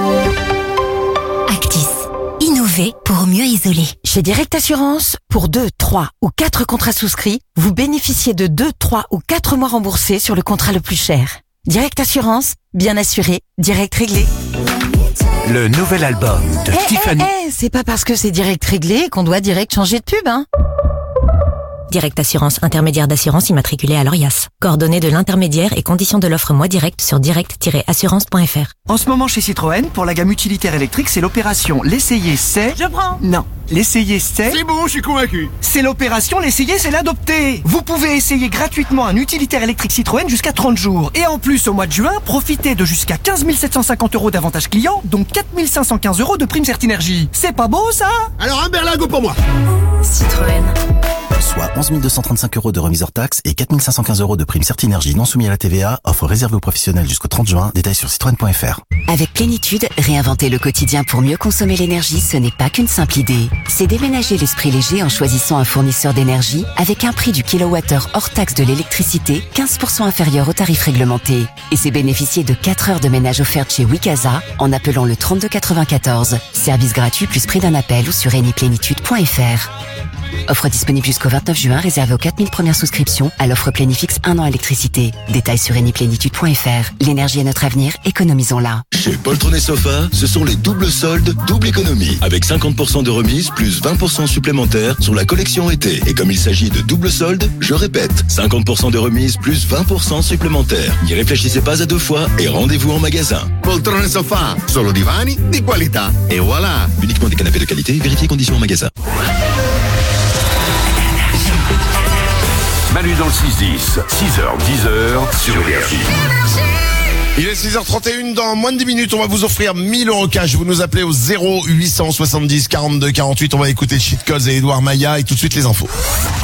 Actis. Innover pour mieux isoler. Chez Direct Assurance, pour 2, 3 ou 4 contrats souscrits, vous bénéficiez de 2, 3 ou 4 mois remboursés sur le contrat le plus cher. Direct Assurance, bien assuré, direct réglé. Le nouvel album de Tiffany. C'est pas parce que c'est direct réglé qu'on doit direct changer de pub, hein. Direct Assurance, intermédiaire d'assurance immatriculé à l'ORIAS. Coordonnées de l'intermédiaire et conditions de l'offre Moi Direct sur direct-assurance.fr. En ce moment chez Citroën, pour la gamme utilitaire électrique, c'est l'opération L'essayer c'est... Je prends. Non. L'essayer c'est... C'est bon, je suis convaincu. C'est l'opération L'essayer c'est l'adopter. Vous pouvez essayer gratuitement un utilitaire électrique Citroën jusqu'à 30 jours. Et en plus, au mois de juin, profitez de jusqu'à 15 750 € d'avantages clients, dont 4 515 € de prime Certinergie. C'est pas beau ça? Alors un berlingot pour moi. Citroën. Soit 11 235 € de remise hors taxe et 4 515 € de prime Certinergie non soumis à la TVA, offre réservée aux professionnels jusqu'au 30 juin, détails sur citroën.fr. Avec Plénitude, réinventer le quotidien pour mieux consommer l'énergie, ce n'est pas qu'une simple idée. C'est déménager l'esprit léger en choisissant un fournisseur d'énergie avec un prix du kilowattheure hors taxe de l'électricité 15% inférieur au tarif réglementé. Et c'est bénéficier de 4 heures de ménage offertes chez Wikaza en appelant le 3294. Service gratuit plus prix d'un appel ou sur eniplénitude.fr. Offre disponible jusqu'au 29 juin, réservée aux 4000 premières souscriptions à l'offre Plénifix 1 an électricité. Détails sur eniplénitude.fr. L'énergie est notre avenir, économisons-la. Chez Poltron et Sofa, ce sont les doubles soldes, double économie. Avec 50% de remise plus 20% supplémentaires sur la collection été. Et comme il s'agit de double soldes, je répète, 50% de remise plus 20% supplémentaires. N'y réfléchissez pas à deux fois et rendez-vous en magasin. Poltron et Sofa, solo divani di qualità. Et voilà. Uniquement des canapés de qualité, vérifiez conditions en magasin. Manu dans le 6-10, 6h, 10h sur Énergie. Il est 6h31, dans moins de 10 minutes, on va vous offrir 1000 € cash. Vous nous appelez au 0870 42 48. On va écouter Cheat Codes et Edouard Maya et tout de suite les infos.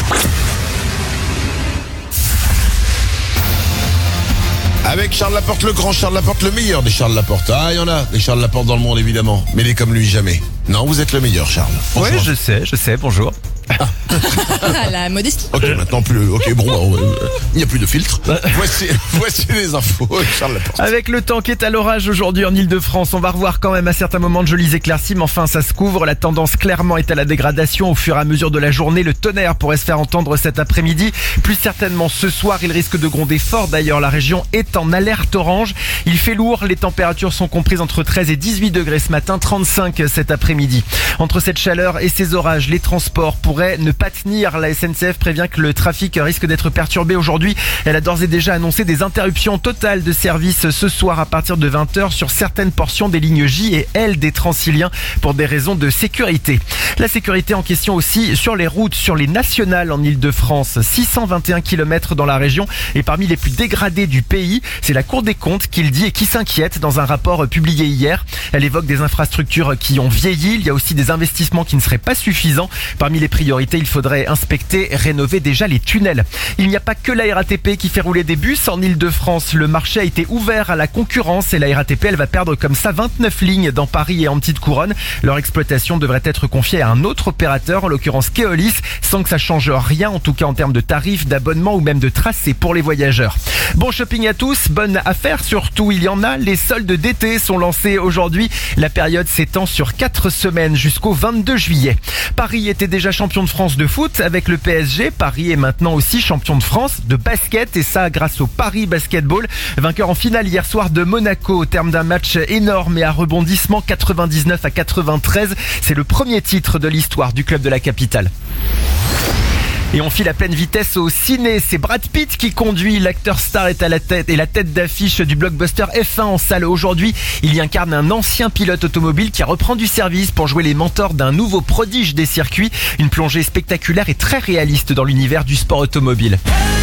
Avec Charles Laporte, le grand Charles Laporte, le meilleur des Charles Laporte. Ah, il y en a des Charles Laporte dans le monde, évidemment. Mais les comme lui, jamais. Non, vous êtes le meilleur, Charles. Oui, je sais, bonjour. La modestie. Ok, maintenant plus. Ok, bon, il n'y a plus de filtre. Voici les infos. Charles Laporte. Avec le temps qui est à l'orage aujourd'hui en Ile-de-France, on va revoir quand même à certains moments de jolies éclaircies, mais enfin ça se couvre. La tendance clairement est à la dégradation au fur et à mesure de la journée. Le tonnerre pourrait se faire entendre cet après-midi. Plus certainement ce soir, il risque de gronder fort. D'ailleurs, la région est en alerte orange. Il fait lourd. Les températures sont comprises entre 13 et 18 degrés ce matin, 35 cet après-midi. Entre cette chaleur et ces orages, les transports pourraient ne pas tenir. La SNCF prévient que le trafic risque d'être perturbé aujourd'hui. Elle a d'ores et déjà annoncé des interruptions totales de service ce soir à partir de 20h sur certaines portions des lignes J et L des Transiliens pour des raisons de sécurité. La sécurité en question aussi sur les routes, sur les nationales en Ile-de-France. 621 km dans la région et parmi les plus dégradés du pays. C'est la Cour des comptes qui le dit et qui s'inquiète dans un rapport publié hier. Elle évoque des infrastructures qui ont vieilli. Il y a aussi des investissements qui ne seraient pas suffisants. Parmi les priorités, il faudrait inspecter, rénover déjà les tunnels. Il n'y a pas que la RATP qui fait rouler des bus en Ile-de-France. Le marché a été ouvert à la concurrence et la RATP, elle va perdre comme ça 29 lignes dans Paris et en petite couronne. Leur exploitation devrait être confiée à un autre opérateur, en l'occurrence Keolis, sans que ça change rien, en tout cas en termes de tarifs, d'abonnement ou même de tracé pour les voyageurs. Bon shopping à tous, bonne affaire surtout, il y en a. Les soldes d'été sont lancés aujourd'hui. La période s'étend sur 4 semaines jusqu'au 22 juillet. Paris était déjà champion de France de foot avec le PSG. Paris est maintenant aussi champion de France de basket et ça grâce au Paris Basketball. Vainqueur en finale hier soir de Monaco au terme d'un match énorme et à rebondissement 99 à 93. C'est le premier titre de l'histoire du club de la capitale. Et on file à pleine vitesse au ciné. C'est Brad Pitt qui conduit. L'acteur star est à la tête d'affiche du blockbuster F1 en salle aujourd'hui. Il y incarne un ancien pilote automobile qui reprend du service pour jouer les mentors d'un nouveau prodige des circuits. Une plongée spectaculaire et très réaliste dans l'univers du sport automobile.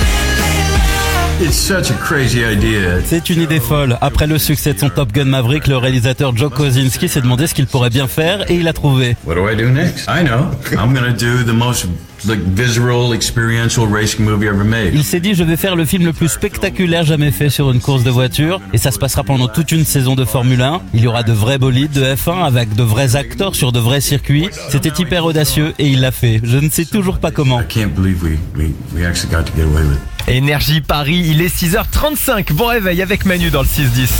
C'est une idée folle. Après le succès de son Top Gun Maverick, le réalisateur Joe Kosinski s'est demandé ce qu'il pourrait bien faire et il a trouvé. What do I do next? I know. I'm gonna do the most visual, experiential racing movie ever made. Il s'est dit, je vais faire le film le plus spectaculaire jamais fait sur une course de voiture et ça se passera pendant toute une saison de Formule 1. Il y aura de vrais bolides de F1 avec de vrais acteurs sur de vrais circuits. C'était hyper audacieux et il l'a fait. Je ne sais toujours pas comment. I can't believe we actually got to get away with it. Énergie Paris, il est 6h35. Bon réveil avec Manu dans le 6-10.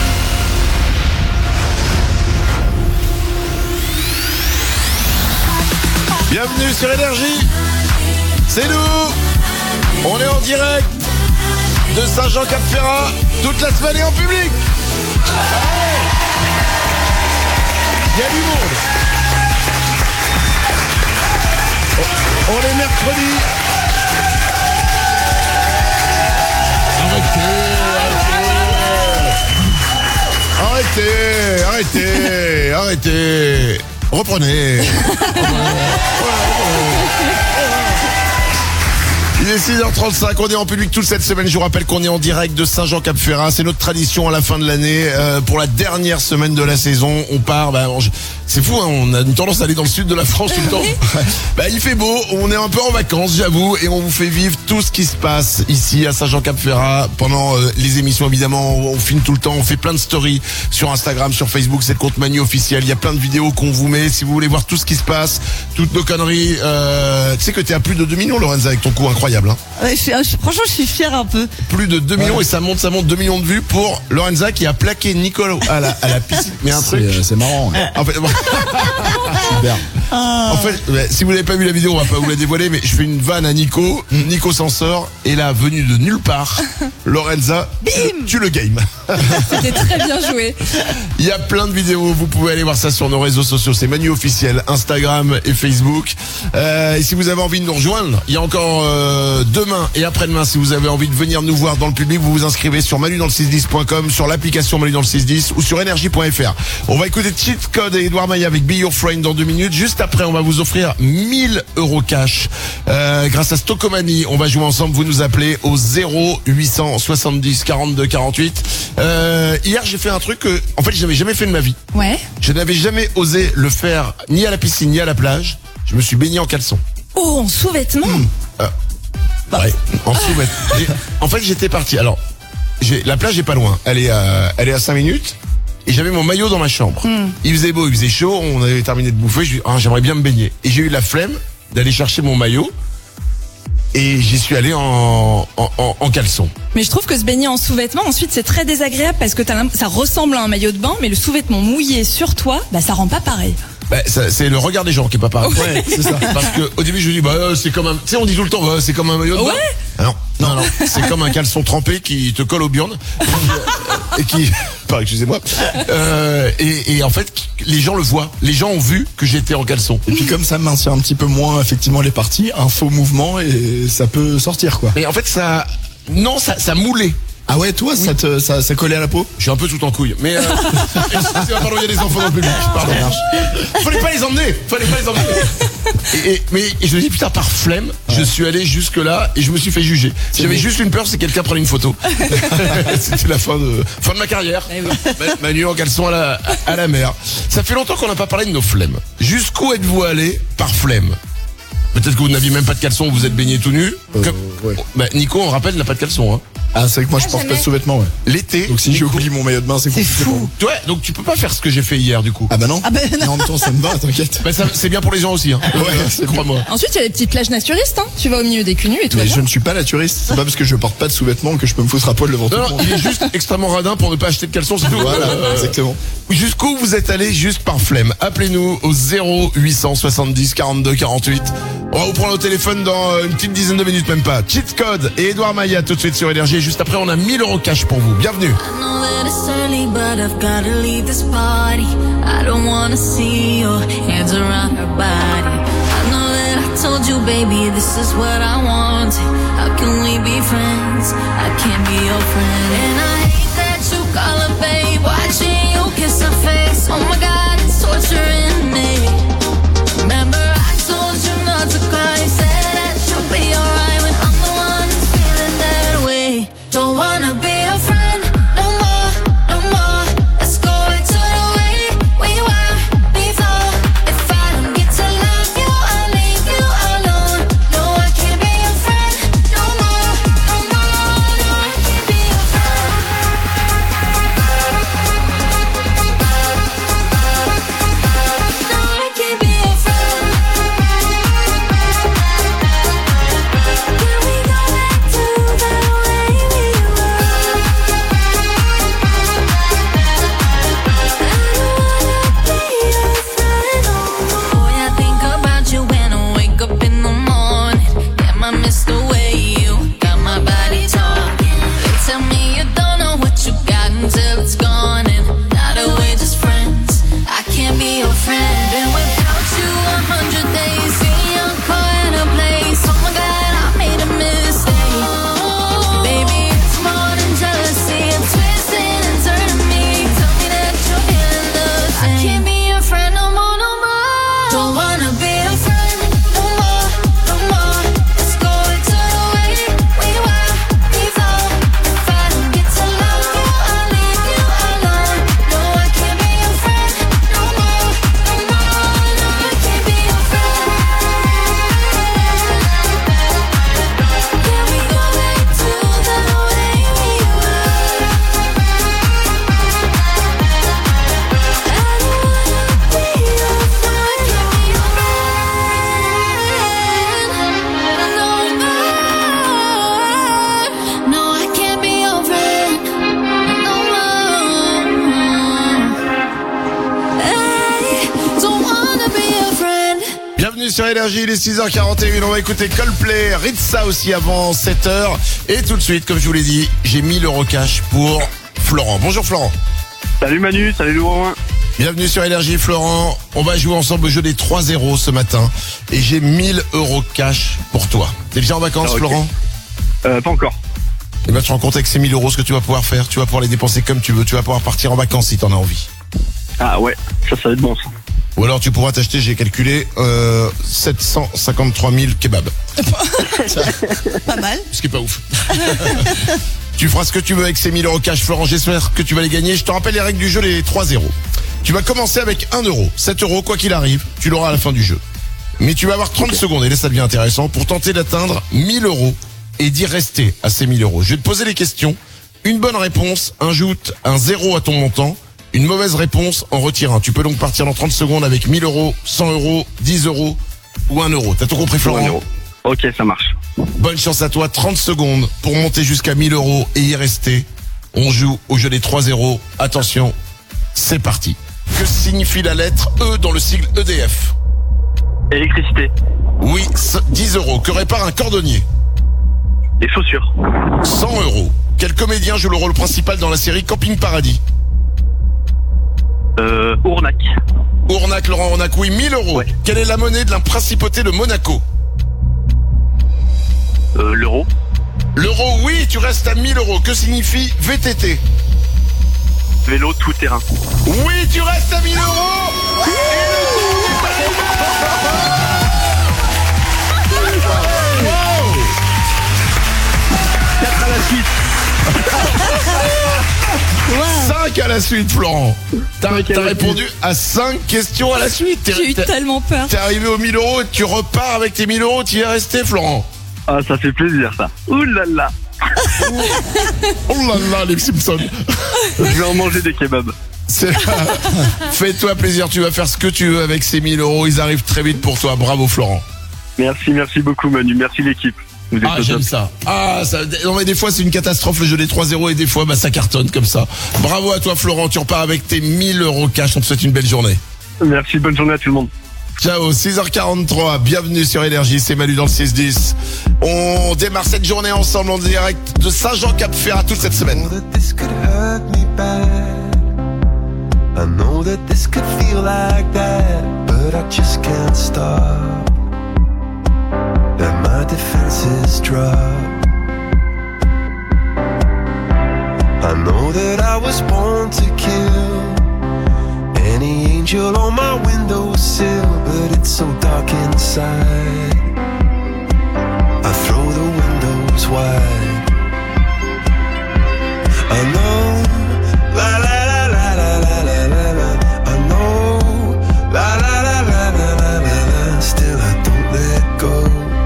Bienvenue sur Énergie. C'est nous. On est en direct de Saint-Jean-Cap-Ferrat toute la semaine et en public. Il y a du monde. On est mercredi. Arrêtez. Reprenez. Il est 6h35, on est en public toute cette semaine. Je vous rappelle qu'on est en direct de Saint-Jean-Cap-Ferrat. C'est notre tradition à la fin de l'année. Pour la dernière semaine de la saison, on part. C'est fou, hein, on a une tendance à aller dans le sud de la France tout le temps. Il fait beau, on est un peu en vacances, j'avoue, et on vous fait vivre tout ce qui se passe ici à Saint-Jean-Cap-Ferrat pendant les émissions. Évidemment, on filme tout le temps, on fait plein de stories sur Instagram, sur Facebook, c'est le compte Manu officiel. Il y a plein de vidéos qu'on vous met. Si vous voulez voir tout ce qui se passe, toutes nos conneries. Tu sais que t'es à plus de 2 millions, Lorenza, avec ton coup incroyable. Hein. Ouais, franchement, je suis fière un peu. Plus de 2 millions et ça monte 2 millions de vues pour Lorenza qui a plaqué Nicolo à la piscine. Mais un truc. C'est marrant. Hein. En fait, super. En fait, si vous n'avez pas vu la vidéo, on va pas vous la dévoiler, mais je fais une vanne à Nico. Nico s'en sort et là, venu de nulle part, Lorenza tue le game. C'était très bien joué. Il y a plein de vidéos, vous pouvez aller voir ça sur nos réseaux sociaux. C'est Manu officiel, Instagram et Facebook. Et si vous avez envie de nous rejoindre, il y a encore demain et après-demain, si vous avez envie de venir nous voir dans le public, vous vous inscrivez sur manudansle610.com, sur l'application Manu dans le 610 ou sur énergie.fr. On va écouter Cheat Code et Edouard Maillet avec Be Your Friend dans 2 minutes. Juste après, on va vous offrir 1000 € cash. Grâce à Stocomanie, on va jouer ensemble. Vous nous appelez au 0870 42 48. Hier, j'ai fait un truc que, en fait, je n'avais jamais fait de ma vie. Ouais. Je n'avais jamais osé le faire ni à la piscine ni à la plage. Je me suis baigné en caleçon. Oh, en sous-vêtements. Ouais, en sous-vêtements. En fait, j'étais parti. Alors, la plage est pas loin. Elle est à 5 minutes. Et j'avais mon maillot dans ma chambre. Il faisait beau, il faisait chaud, on avait terminé de bouffer. Je dis, j'aimerais bien me baigner. Et j'ai eu la flemme d'aller chercher mon maillot. Et j'y suis allé en caleçon. Mais je trouve que se baigner en sous-vêtements, ensuite, c'est très désagréable parce que ça ressemble à un maillot de bain, mais le sous-vêtement mouillé sur toi, ça rend pas pareil. C'est le regard des gens qui est pas pareil. Ouais, c'est ça. Parce que au début je me dis c'est comme un, tu sais, on dit tout le temps c'est comme un maillot de bain. Ouais. Non, c'est comme un caleçon trempé qui te colle aux burnes et qui, excusez-moi. Et en fait les gens le voient, les gens ont vu que j'étais en caleçon. Et puis comme ça maintient un petit peu moins effectivement les parties, un faux mouvement et ça peut sortir quoi. Et en fait ça moulait. Ah ouais, toi, oui. ça collait à la peau? Je suis un peu tout en couille. Mais, pardon, il y a des enfants dans le public. Pardon. Fallait pas les emmener. Mais je me dis, putain, par flemme, je suis allé jusque là et je me suis fait juger. J'avais juste une peur, c'est que quelqu'un prenne une photo. C'était la fin de ma carrière. Manu en caleçon à la mer. Ça fait longtemps qu'on n'a pas parlé de nos flemmes. Jusqu'où êtes-vous allé par flemme? Peut-être que vous n'aviez même pas de caleçon, vous êtes baigné tout nu. Ouais. Nico, on rappelle, n'a pas de caleçon, hein. Ah, c'est vrai que moi je porte pas de sous-vêtements, ouais. L'été. Donc si j'oublie mon maillot de bain, c'est fou. Ouais, donc tu peux pas faire ce que j'ai fait hier, du coup. Ah bah non. Non. En même temps, ça me va, t'inquiète. C'est bien pour les gens aussi, hein. Ouais, crois-moi. Ensuite, il y a des petites plages naturistes, hein. Tu vas au milieu des cunus et tout. Mais je ne suis pas naturiste. C'est pas parce que je porte pas de sous-vêtements que je peux me foutre à poil devant tout le monde. Il est juste extrêmement radin pour ne pas acheter de caleçon, c'est tout. Voilà, exactement. Jusqu'où vous êtes allé juste par flemme? Appelez-nous au 0870 42 48. On va vous prendre au téléphone dans une petite dizaine de minutes, même pas. Cheat Code et Edouard Maillet tout de suite sur Énergie. Juste après, on a 1000 € cash pour vous. Bienvenue. told you, baby, this is what I want. How can we be friends? I can't be your friend. And I hate that you call her babe, watching you kiss her face. Oh my God, it's torturing me. Remember I told you not to cry, said that you'll be alright when I'm the one who's feeling that way. Don't wanna be a friend no more, no more. Let's go back to the way we were before. If I don't get to love you, I'll leave you alone. No, I can't be a friend no more, no more. No, I can't be a friend. No, I can't be a friend. Can we go back to the way we were? Boy, I think about you when I wake up in the morning. Damn, I miss the way you got my body talking. They tell me you don't know what you got until it's gone. And now that we're just friends, I can't be your friend. And without you, 100 days in your car in a place. Oh my God, I made a mistake. Baby, it's more than jealousy. It's twisting and turning me. Tell me that you're feeling the same. I can't be your friend no more, no more. Don't wanna be a friend no more, no more. Let's go back to the way we were before. If I don't get to love you, I'll leave you alone. No, I can't be your friend no more, no more. No, I can't be your friend. Can we go back to the way we were? No, I can't be your friend no more. Hey, don't wanna be your friend. Bienvenue sur Énergie, il est 6h41, on va écouter Coldplay, Ritza aussi avant 7h. Et tout de suite, comme je vous l'ai dit, j'ai 1000 € cash pour Florent. Bonjour Florent. Salut Manu, salut Laurent. Bienvenue sur Énergie Florent, on va jouer ensemble au jeu des 3-0 ce matin. Et j'ai 1000 € cash pour toi. T'es déjà en vacances Ok. Florent? Pas encore. Et ben tu te rends compte avec ces 1000 € ce que tu vas pouvoir faire. Tu vas pouvoir les dépenser comme tu veux, tu vas pouvoir partir en vacances si t'en as envie. Ah ouais, ça va être bon ça. Ou alors tu pourras t'acheter, j'ai calculé, 753 000 kebabs. Pas mal. Ce qui est pas ouf. Tu feras ce que tu veux avec ces 1000 € cash, Florent. J'espère que tu vas les gagner. Je te rappelle les règles du jeu, les 3-0. Tu vas commencer avec 1 €. 7 €, quoi qu'il arrive, tu l'auras à la fin du jeu. Mais tu vas avoir 30 secondes, et là ça devient intéressant, pour tenter d'atteindre 1000 € et d'y rester à ces 1000 €. Je vais te poser les questions. Une bonne réponse ajoute un 0 à ton montant. Une mauvaise réponse en retire un. Tu peux donc partir dans 30 secondes avec 1000 €, 100 €, 10 € ou 1 €. T'as tout compris, Florent? 1 €. Ok, ça marche. Bonne chance à toi. 30 secondes pour monter jusqu'à 1000 € et y rester. On joue au jeu des 3-0. Attention, c'est parti. Que signifie la lettre E dans le sigle EDF? Électricité. Oui, 10 €. Que répare un cordonnier? Les chaussures. 100 €. Quel comédien joue le rôle principal dans la série Camping Paradis? Ournac. Ournac, Laurent Ournac, oui, 1000 €. Ouais. Quelle est la monnaie de la principauté de Monaco? L'euro. L'euro, oui, tu restes à 1000 €. Que signifie VTT? Vélo tout terrain. Oui, tu restes à 1000 €. Et le tour est arrivé. 4 à la suite. 5 à la suite, Florent. T'as répondu à 5 questions à la suite. J'ai eu tellement peur. T'es arrivé aux 1000 € et tu repars avec tes 1000 €. Tu y es resté, Florent? Ah, ça fait plaisir ça. Ouh là là. Oh là là, les Simpsons. Je vais en manger des kebabs. Fais-toi plaisir, tu vas faire ce que tu veux avec ces 1000 €. Ils arrivent très vite pour toi. Bravo, Florent. Merci beaucoup Manu. Merci l'équipe. Vous êtes au j'aime top. ça. Non mais des fois c'est une catastrophe le jeu des 3-0 et des fois ça cartonne comme ça. Bravo à toi Florent, tu repars avec tes 1000 € cash. On te souhaite une belle journée. Merci, bonne journée à tout le monde. Ciao, 6h43, bienvenue sur Énergie, c'est Manu dans le 6-10. On démarre cette journée ensemble en direct de Saint-Jean-Cap-Ferrat toute cette semaine. I know that this could feel like that, but I just can't stop. it's so dark inside. I throw the windows wide. I know, la la la la la la la la la. I know, la la la la la la la la. Still I don't let go.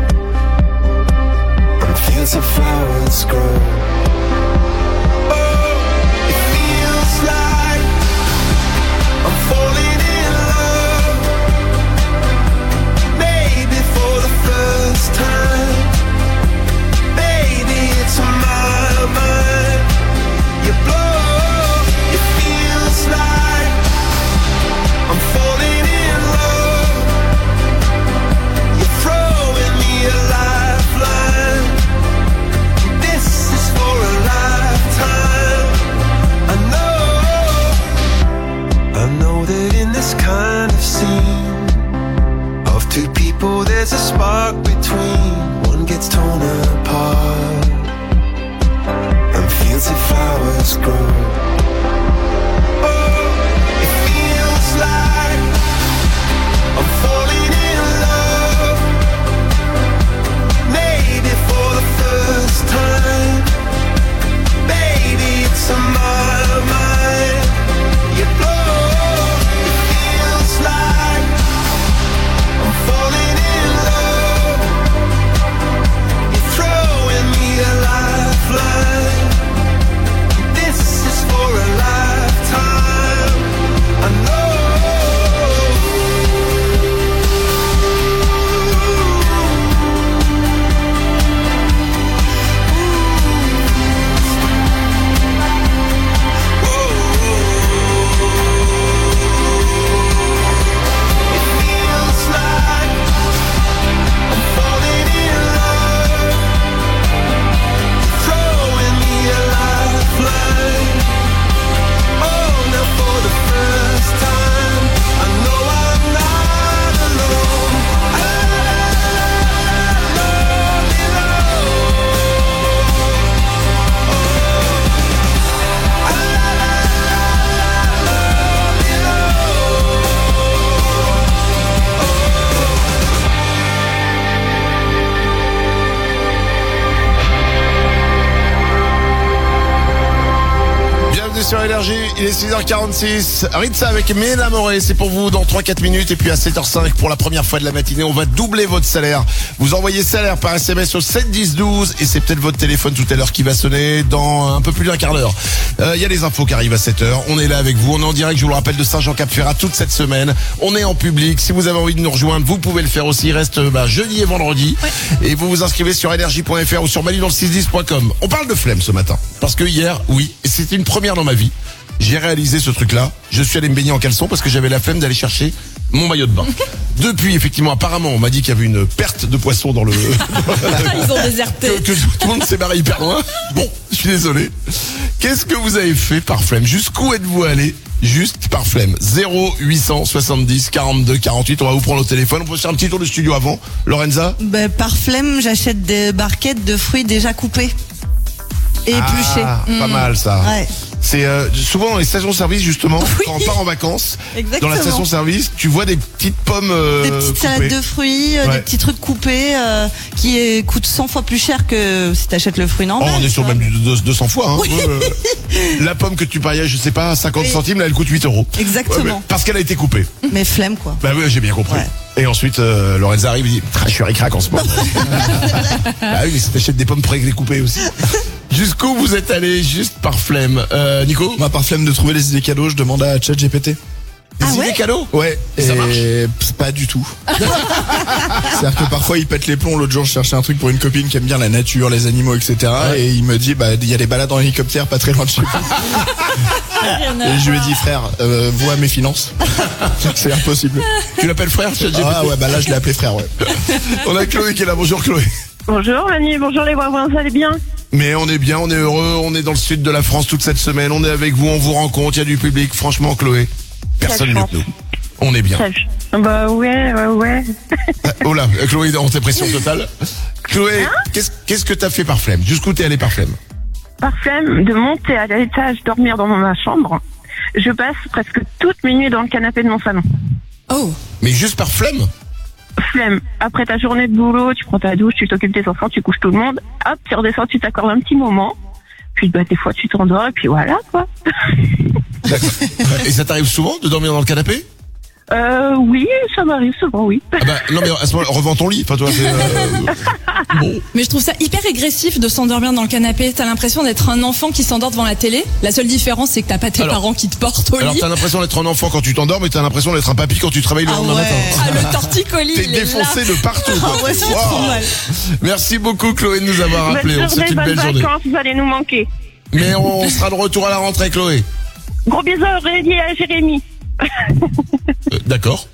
And fields of flowers grow. Oh, it feels like I'm falling in love. Maybe for the first time. Baby, it's on my mind. You blow, it feels like I'm falling in love. You're throwing me a lifeline. This is for a lifetime. I know that in this kind of scene of two people there's a spark between. One gets torn apart and fields of flowers grow. Oh, it feels like I'm falling in love. Maybe for the first time. Baby, it's on my mind. You blow, it feels like I'm falling in love. You're throwing me a lifeline. This is for a lifetime. I know. Sur Énergie, il est 6h46. Ritza avec M'enamoré, c'est pour vous dans 3-4 minutes. Et puis à 7h05, pour la première fois de la matinée, on va doubler votre salaire. Vous envoyez salaire par SMS au 7-10-12 et c'est peut-être votre téléphone tout à l'heure qui va sonner dans un peu plus d'un quart d'heure. Il y a les infos qui arrivent à 7h. On est là avec vous. On est en direct, je vous le rappelle, de Saint-Jean-Cap-Ferrat toute cette semaine. On est en public. Si vous avez envie de nous rejoindre, vous pouvez le faire aussi. Il reste jeudi et vendredi. Ouais. Et vous vous inscrivez sur énergie.fr ou sur manudanle610.com. On parle de flemme ce matin. Parce que hier, oui, c'était une première dans ma vie. J'ai réalisé ce truc-là. Je suis allé me baigner en caleçon parce que j'avais la flemme d'aller chercher mon maillot de bain. Depuis, effectivement, apparemment, on m'a dit qu'il y avait une perte de poissons dans le... Ils ont déserté. Que tout le monde s'est barré hyper loin. Bon, je suis désolé. Qu'est-ce que vous avez fait par flemme? Jusqu'où êtes-vous allé? Juste par flemme. 0870 42 48. On va vous prendre au téléphone. On peut faire un petit tour de studio avant. Lorenza? Par flemme, j'achète des barquettes de fruits déjà coupés et épluchés. Pas mal ça. Ouais. C'est souvent dans les stations-service justement, quand on part en vacances. Exactement. Dans la station-service, tu vois des petites pommes des petites salades de fruits, des petits trucs coupés qui coûtent 100 fois plus cher que si t'achètes le fruit normal. On est sur même 200 fois. Hein. Oui. La pomme que tu payais, je sais pas, 50 centimes, là elle coûte 8 €. Exactement. Parce qu'elle a été coupée. Mais flemme quoi. Bah oui, j'ai bien compris. Ouais. Et ensuite, Lorenza arrive et dit je suis ric-rac en ce moment. Bah oui, mais si t'achètes des pommes pré-découpées aussi. Jusqu'où vous êtes allé juste par flemme, Nico? Moi, par flemme de trouver les idées cadeaux, je demande à ChatGPT. Des idées cadeaux? Ouais. Et ça marche? Pas du tout. C'est-à-dire que parfois il pète les plombs. L'autre jour je cherchais un truc pour une copine qui aime bien la nature, les animaux, etc. Ouais. Et il me dit il y a des balades en hélicoptère pas très loin de chez vous. Et je lui ai dit frère, vois mes finances. C'est impossible. Tu l'appelles frère? Ah ouais, là je l'ai appelé frère, ouais. On a Chloé qui est là. Bonjour Chloé. Bonjour Manu, bonjour les voisins, vous allez bien? Mais on est bien, on est heureux, on est dans le sud de la France toute cette semaine, on est avec vous, on vous rencontre, il y a du public. Franchement Chloé, personne mieux que nous. On est bien. Bah ouais. Oh là, Chloé est en dépression totale. Chloé, qu'est-ce que t'as fait par flemme? Jusqu'où t'es allé par flemme? Par flemme de monter à l'étage, dormir dans ma chambre. Je passe presque toute mes nuits dans le canapé de mon salon. Oh. Mais juste par flemme? flemme. Après ta journée de boulot, tu prends ta douche, tu t'occupes des enfants, tu couches tout le monde. Hop, tu redescends, tu t'accordes un petit moment. Puis des fois tu t'endors et puis voilà quoi. Et ça t'arrive souvent de dormir dans le canapé? Oui, ça m'arrive souvent, oui. Ah bah, non mais à ce moment-là, revends ton lit. Enfin toi, c'est bon. Mais je trouve ça hyper agressif de s'endormir dans le canapé. T'as l'impression d'être un enfant qui s'endort devant la télé. La seule différence, c'est que t'as pas tes parents qui te portent au lit. Alors t'as l'impression d'être un enfant quand tu t'endors, mais t'as l'impression d'être un papy quand tu travailles le lendemain matin. Ah, le torticolis. T'es défoncé de partout. Ah ouais, c'est trop mal. Merci beaucoup Chloé de nous avoir appelé. On souhaite une belle journée. Vacances, vous allez nous manquer. Mais on sera de retour à la rentrée, Chloé. Gros bisous à Aurélie et à Jérémy. D'accord.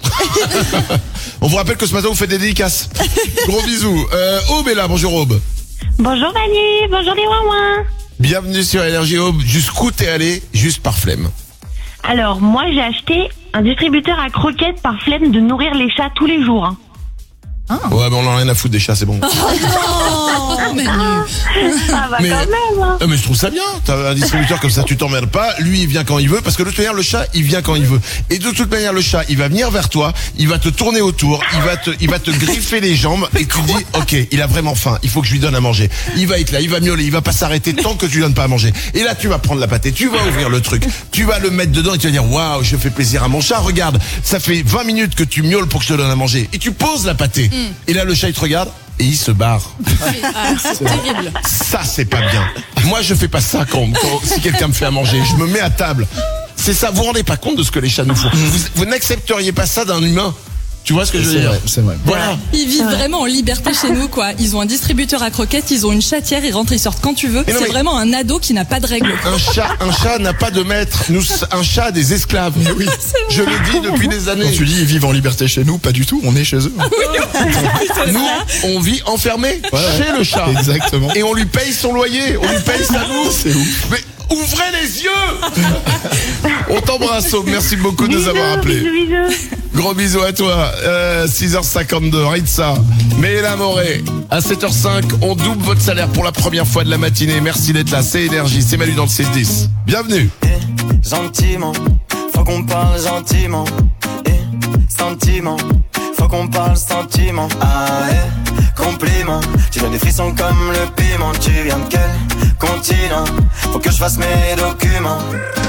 On vous rappelle que ce matin vous faites des dédicaces. Gros bisous. Aube est là, bonjour Aube. Bonjour Manu, bonjour les ouin-ouin. Bienvenue sur Énergie Aube. Jusqu'où t'es allé juste par flemme? Alors moi j'ai acheté un distributeur à croquettes par flemme de nourrir les chats tous les jours. Ouais mais on en a rien à foutre des chats, c'est bon. Oh, Manu. Ça va Mais- quand même. Hein. Mais je trouve ça bien. T'as un distributeur comme ça, tu t'emmerdes pas. Lui, il vient quand il veut, parce que de toute manière, le chat, il vient quand il veut. Et de toute manière, le chat, il va venir vers toi, il va te tourner autour, il va te griffer les jambes, et tu te dis, ok, il a vraiment faim, il faut que je lui donne à manger. Il va être là, il va miauler, il va pas s'arrêter tant que tu lui donnes pas à manger. Et là, tu vas prendre la pâtée, tu vas ouvrir le truc, tu vas le mettre dedans et tu vas dire, waouh, je fais plaisir à mon chat, regarde, ça fait 20 minutes que tu miaules pour que je te donne à manger. Et tu poses la pâtée. Et là, le chat, il te regarde. Et il se barre. Ah, c'est terrible. Ça, c'est pas bien. Moi, je fais pas ça si quelqu'un me fait à manger. Je me mets à table. C'est ça. Vous vous rendez pas compte de ce que les chats nous font. Vous n'accepteriez pas ça d'un humain. Tu vois ce que je veux dire? C'est vrai. Voilà. Ils vivent vraiment en liberté chez nous, quoi. Ils ont un distributeur à croquettes, ils ont une chatière, ils rentrent, ils sortent quand tu veux. Mais non, C'est mais- vraiment un ado qui n'a pas de règles. Un chat n'a pas de maître. Un chat a des esclaves. Oui. Je le dis depuis des années. Quand tu dis ils vivent en liberté chez nous, pas du tout, on est chez eux. Nous, on vit enfermés chez le chat. Exactement. Et on lui paye son loyer. On lui paye sa bouffe. C'est ouf. Mais ouvrez les yeux. On t'embrasse, Aube. Merci beaucoup de nous avoir appelés. Bisous. Gros bisous à toi. 6h52, Ritza. Méla Moré. À 7h05, on double votre salaire pour la première fois de la matinée. Merci d'être là. C'est Énergie. C'est Manu dans le 6-10. Bienvenue. Gentiment, faut qu'on parle gentiment. Sentiment, faut qu'on parle sentiment. Ah, compliment. Tu donnes des frissons comme le piment. Tu viens de quel continent? Faut que je fasse mes documents.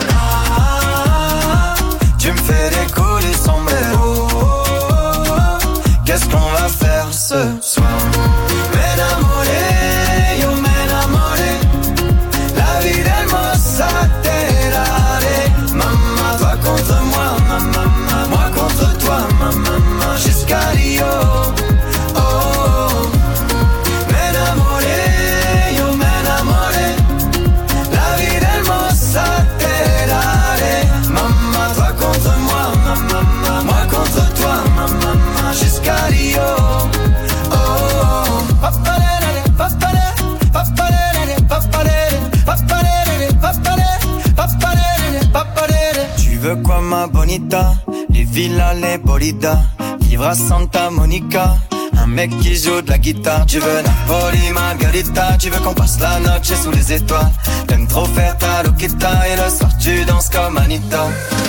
Tu me fais des coups du sombrero. Qu'est-ce qu'on va faire ce soir? M'enamoré, yo m'enamoré. La vie d'hermosa te Maman, toi contre moi, maman, moi contre toi, maman, jusqu'à Rio. Oh, m'enamoré, yo m'enamoré. La vie d'hermosa te Maman, toi contre moi, maman, moi contre toi, maman, jusqu'à Rio. Oh, papalele, papalele, papalele, papalele, papalele, papalele, papalele, papalele. Tu veux quoi ma bonita? Les villas, les bolidas, vivre à Santa Monica. Un mec qui joue de la guitare. Tu veux Napoli, Margarita. Tu veux qu'on passe la noche sous les étoiles. T'aimes trop faire ta loquita. Et le soir tu danses comme Anita.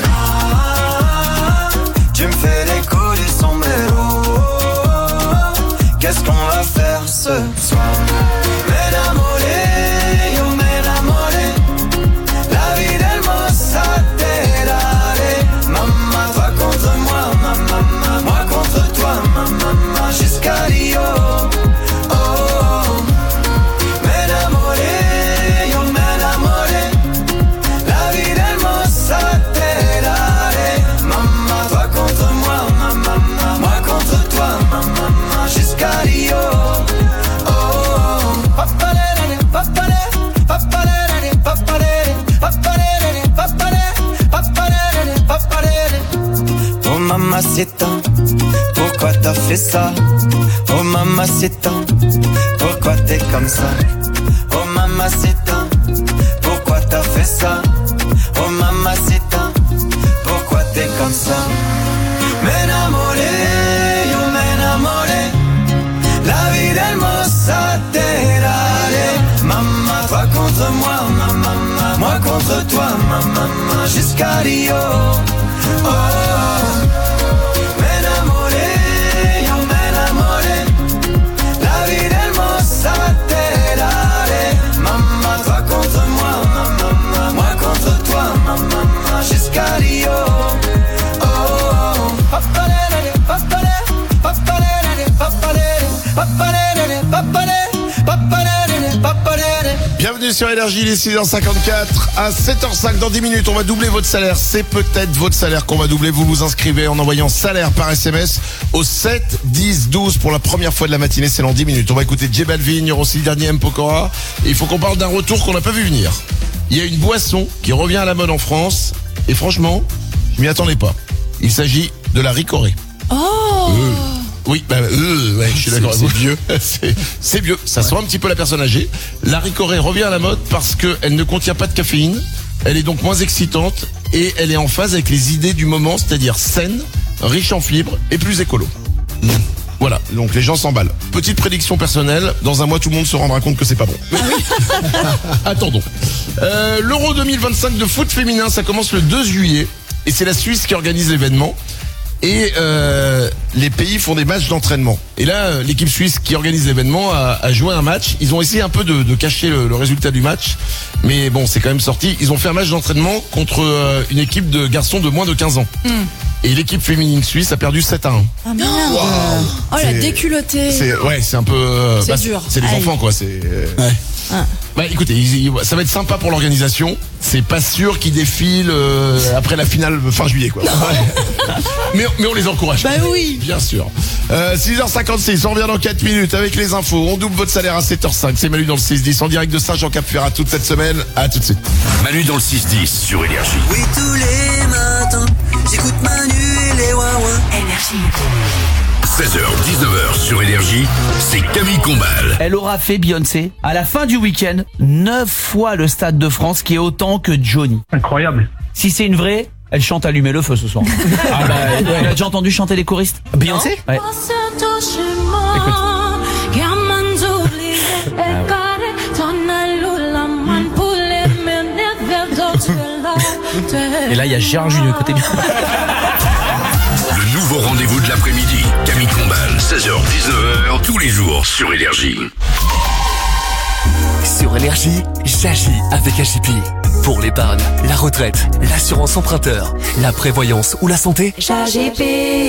Tu me fais les coups du sombrero. Qu'est-ce qu'on va faire ce soir? M'enamoré, yo m'enamoré. La vie d'hermosa te daré. Maman, toi contre moi, maman, moi contre toi, maman, jusqu'à Rio. Oh, m'enamoré, yo m'enamoré. La vie d'hermosa te daré. Maman, toi contre moi, maman, moi contre toi, maman, jusqu'à Rio. Oh, papalele, papalele, papalele, papalele, papalele, papalele, papalele, papalele. Oh mamacita, pourquoi t'as fait ça? Oh mamacita, pourquoi t'es comme ça? Oh mamacita, pourquoi t'as fait ça? Oh mamacita, pourquoi t'es comme ça? M'enamoré, yo m'enamoré. La vie d'hermosa te daré. Maman, toi contre moi, maman, moi contre toi, maman, jusqu'à Rio. Oh, m'enamoré, yo m'enamoré. sur Énergie, il est 6h54 à 7h05 dans 10 minutes. On va doubler votre salaire. C'est peut-être votre salaire qu'on va doubler. Vous vous inscrivez en envoyant salaire par SMS au 7 10 12 pour la première fois de la matinée. C'est dans 10 minutes. On va écouter J Balvin, il y aura aussi le dernier M Pokora. Et il faut qu'on parle d'un retour qu'on n'a pas vu venir. Il y a une boisson qui revient à la mode en France. Et franchement, je m'y attendais pas. Il s'agit de la Ricoré. Oh Oui, ouais, je suis d'accord. C'est vieux. C'est vieux. Ça sent un petit peu la personne âgée. La Ricoré revient à la mode parce qu'elle ne contient pas de caféine. Elle est donc moins excitante et elle est en phase avec les idées du moment, c'est-à-dire saine, riche en fibres et plus écolo. Voilà, donc les gens s'emballent. Petite prédiction personnelle, dans un mois tout le monde se rendra compte que c'est pas bon. Attendons. L'Euro 2025 de foot féminin, ça commence le 2 juillet et c'est la Suisse qui organise l'événement. Et les pays font des matchs d'entraînement. Et là, l'équipe suisse qui organise l'événement a joué un match. Ils ont essayé un peu de cacher le résultat du match. Mais bon, c'est quand même sorti. Ils ont fait un match d'entraînement contre une équipe de garçons de moins de 15 ans. Et l'équipe féminine suisse a perdu 7-1. Ah merde. Oh la déculottée. C'est un peu... C'est dur. C'est des Aïe. enfants quoi. Bah écoutez, ça va être sympa pour l'organisation. C'est pas sûr qu'ils défilent après la finale fin juillet quoi. mais on les encourage. Bah oui. Bien sûr. 6h56, on revient dans 4 minutes avec les infos. On double votre salaire à 7h05. C'est Manu dans le 6-10 en direct de Saint-Jean-Cap-Ferrat toute cette semaine. À tout de suite. Manu dans le 6-10 sur Énergie. Oui, tous les matins, j'écoute Manu et les Wawa. Énergie. 16h, 19h sur Énergie, c'est Camille Combal. Elle aura fait, Beyoncé, à la fin du week-end, 9 fois le Stade de France, qui est autant que Johnny. Incroyable. Si c'est une vraie, elle chante Allumer le feu ce soir. Ah bah, tu as déjà entendu chanter les choristes? Beyoncé? Ouais. Et là, il y a Gérard Junior, côté bien. Le nouveau rendez-vous de l'après-midi, Camille Combal, 16h-19h, tous les jours sur Énergie. Sur Énergie, j'agis avec AJP. Pour l'épargne, la retraite, l'assurance emprunteur, la prévoyance ou la santé. AJP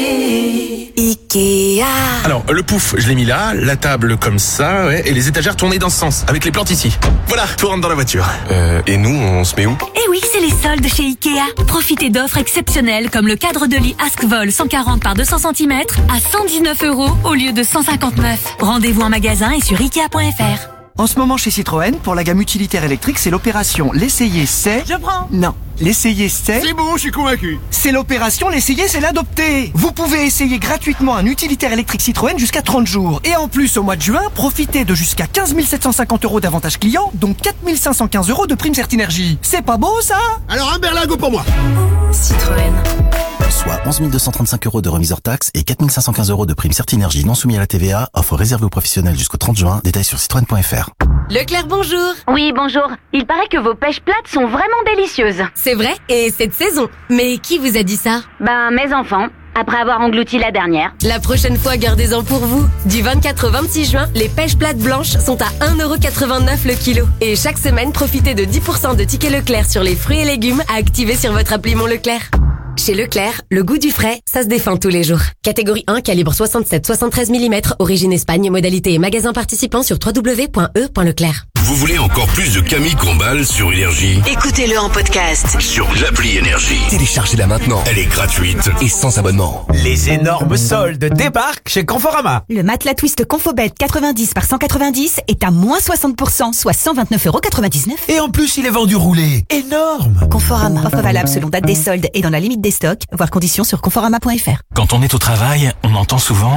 Ikea. Alors, le pouf, je l'ai mis là, la table comme ça, ouais, et les étagères tournées dans ce sens, avec les plantes ici. Voilà, tout rentre dans la voiture. Et nous, on se met où? Eh oui, c'est les soldes chez Ikea. Profitez d'offres exceptionnelles comme le cadre de lit Askvol 140 par 200 cm à 119 € au lieu de 159. Rendez-vous en magasin et sur Ikea.fr. En ce moment chez Citroën, pour la gamme utilitaire électrique, c'est l'opération L'essayer c'est... Je prends. Non. L'essayer c'est... C'est bon, je suis convaincu. C'est l'opération L'essayer c'est l'adopter. Vous pouvez essayer gratuitement un utilitaire électrique Citroën jusqu'à 30 jours. Et en plus, au mois de juin, profitez de jusqu'à 15 750 € d'avantages clients, dont 4 515 € de prime Certinergie. C'est pas beau ça? Alors un berlingot pour moi. Citroën. Soit 11 235 € de remise hors taxe et 4 515 € de prime Certinergie non soumis à la TVA. Offre réservée aux professionnels jusqu'au 30 juin. Détails sur citroën.fr. Leclerc, bonjour. Oui, bonjour. Il paraît que vos pêches plates sont vraiment délicieuses. C'est vrai, et cette saison. Mais qui vous a dit ça? Ben, mes enfants, après avoir englouti la dernière. La prochaine fois, gardez-en pour vous. Du 24 au 26 juin, les pêches plates blanches sont à 1,89 € le kilo. Et chaque semaine, profitez de 10% de tickets Leclerc sur les fruits et légumes à activer sur votre appli Mon Leclerc. Chez Leclerc, le goût du frais, ça se défend tous les jours. Catégorie 1, calibre 67-73 mm, origine Espagne, modalité et magasin participant sur www.e.leclerc. Vous voulez encore plus de Camille Combal sur Énergie? Écoutez-le en podcast. Sur l'appli Énergie. Téléchargez-la maintenant. Elle est gratuite Et sans abonnement. Les énormes soldes débarquent chez Conforama. Le matelas Twist Confobed 90 par 190 est à moins 60%, soit 129,99 €. Et en plus, il est vendu roulé. Énorme. Conforama. Offre valable selon date des soldes et dans la limite des stocks. Voir conditions sur conforama.fr. Quand on est au travail, on entend souvent...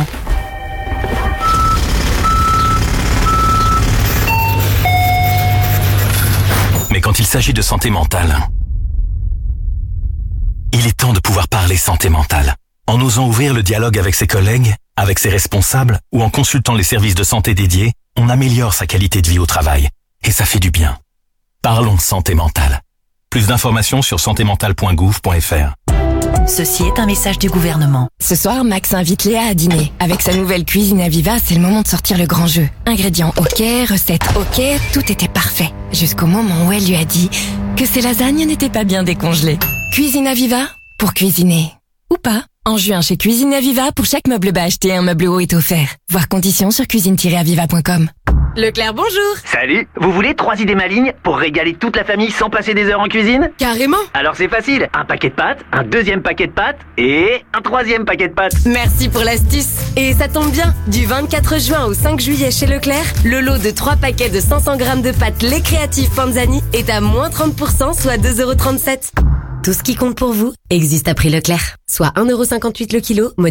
Mais quand il s'agit de santé mentale, il est temps de pouvoir parler santé mentale. En osant ouvrir le dialogue avec ses collègues, avec ses responsables ou en consultant les services de santé dédiés, on améliore sa qualité de vie au travail. Et ça fait du bien. Parlons santé mentale. Plus d'informations sur santémentale.gouv.fr. Ceci est un message du gouvernement. Ce soir, Max invite Léa à dîner. Avec sa nouvelle cuisine Aviva, c'est le moment de sortir le grand jeu. Ingrédients ok, recettes ok, tout était parfait. Jusqu'au moment où elle lui a dit que ses lasagnes n'étaient pas bien décongelées. Cuisine Aviva, pour cuisiner. Ou pas. En juin, chez Cuisine Aviva, pour chaque meuble bas acheté, un meuble haut est offert. Voir conditions sur cuisine-aviva.com. Leclerc, bonjour. Salut, vous voulez 3 idées malignes pour régaler toute la famille sans passer des heures en cuisine? Carrément. Alors c'est facile, un paquet de pâtes, un deuxième paquet de pâtes et un troisième paquet de pâtes. Merci pour l'astuce. Et ça tombe bien, du 24 juin au 5 juillet chez Leclerc, le lot de 3 paquets de 500 grammes de pâtes Les Créatifs Panzani est à moins 30%, soit 2,37 €. Tout ce qui compte pour vous existe à prix Leclerc, soit 1,58 € le kilo,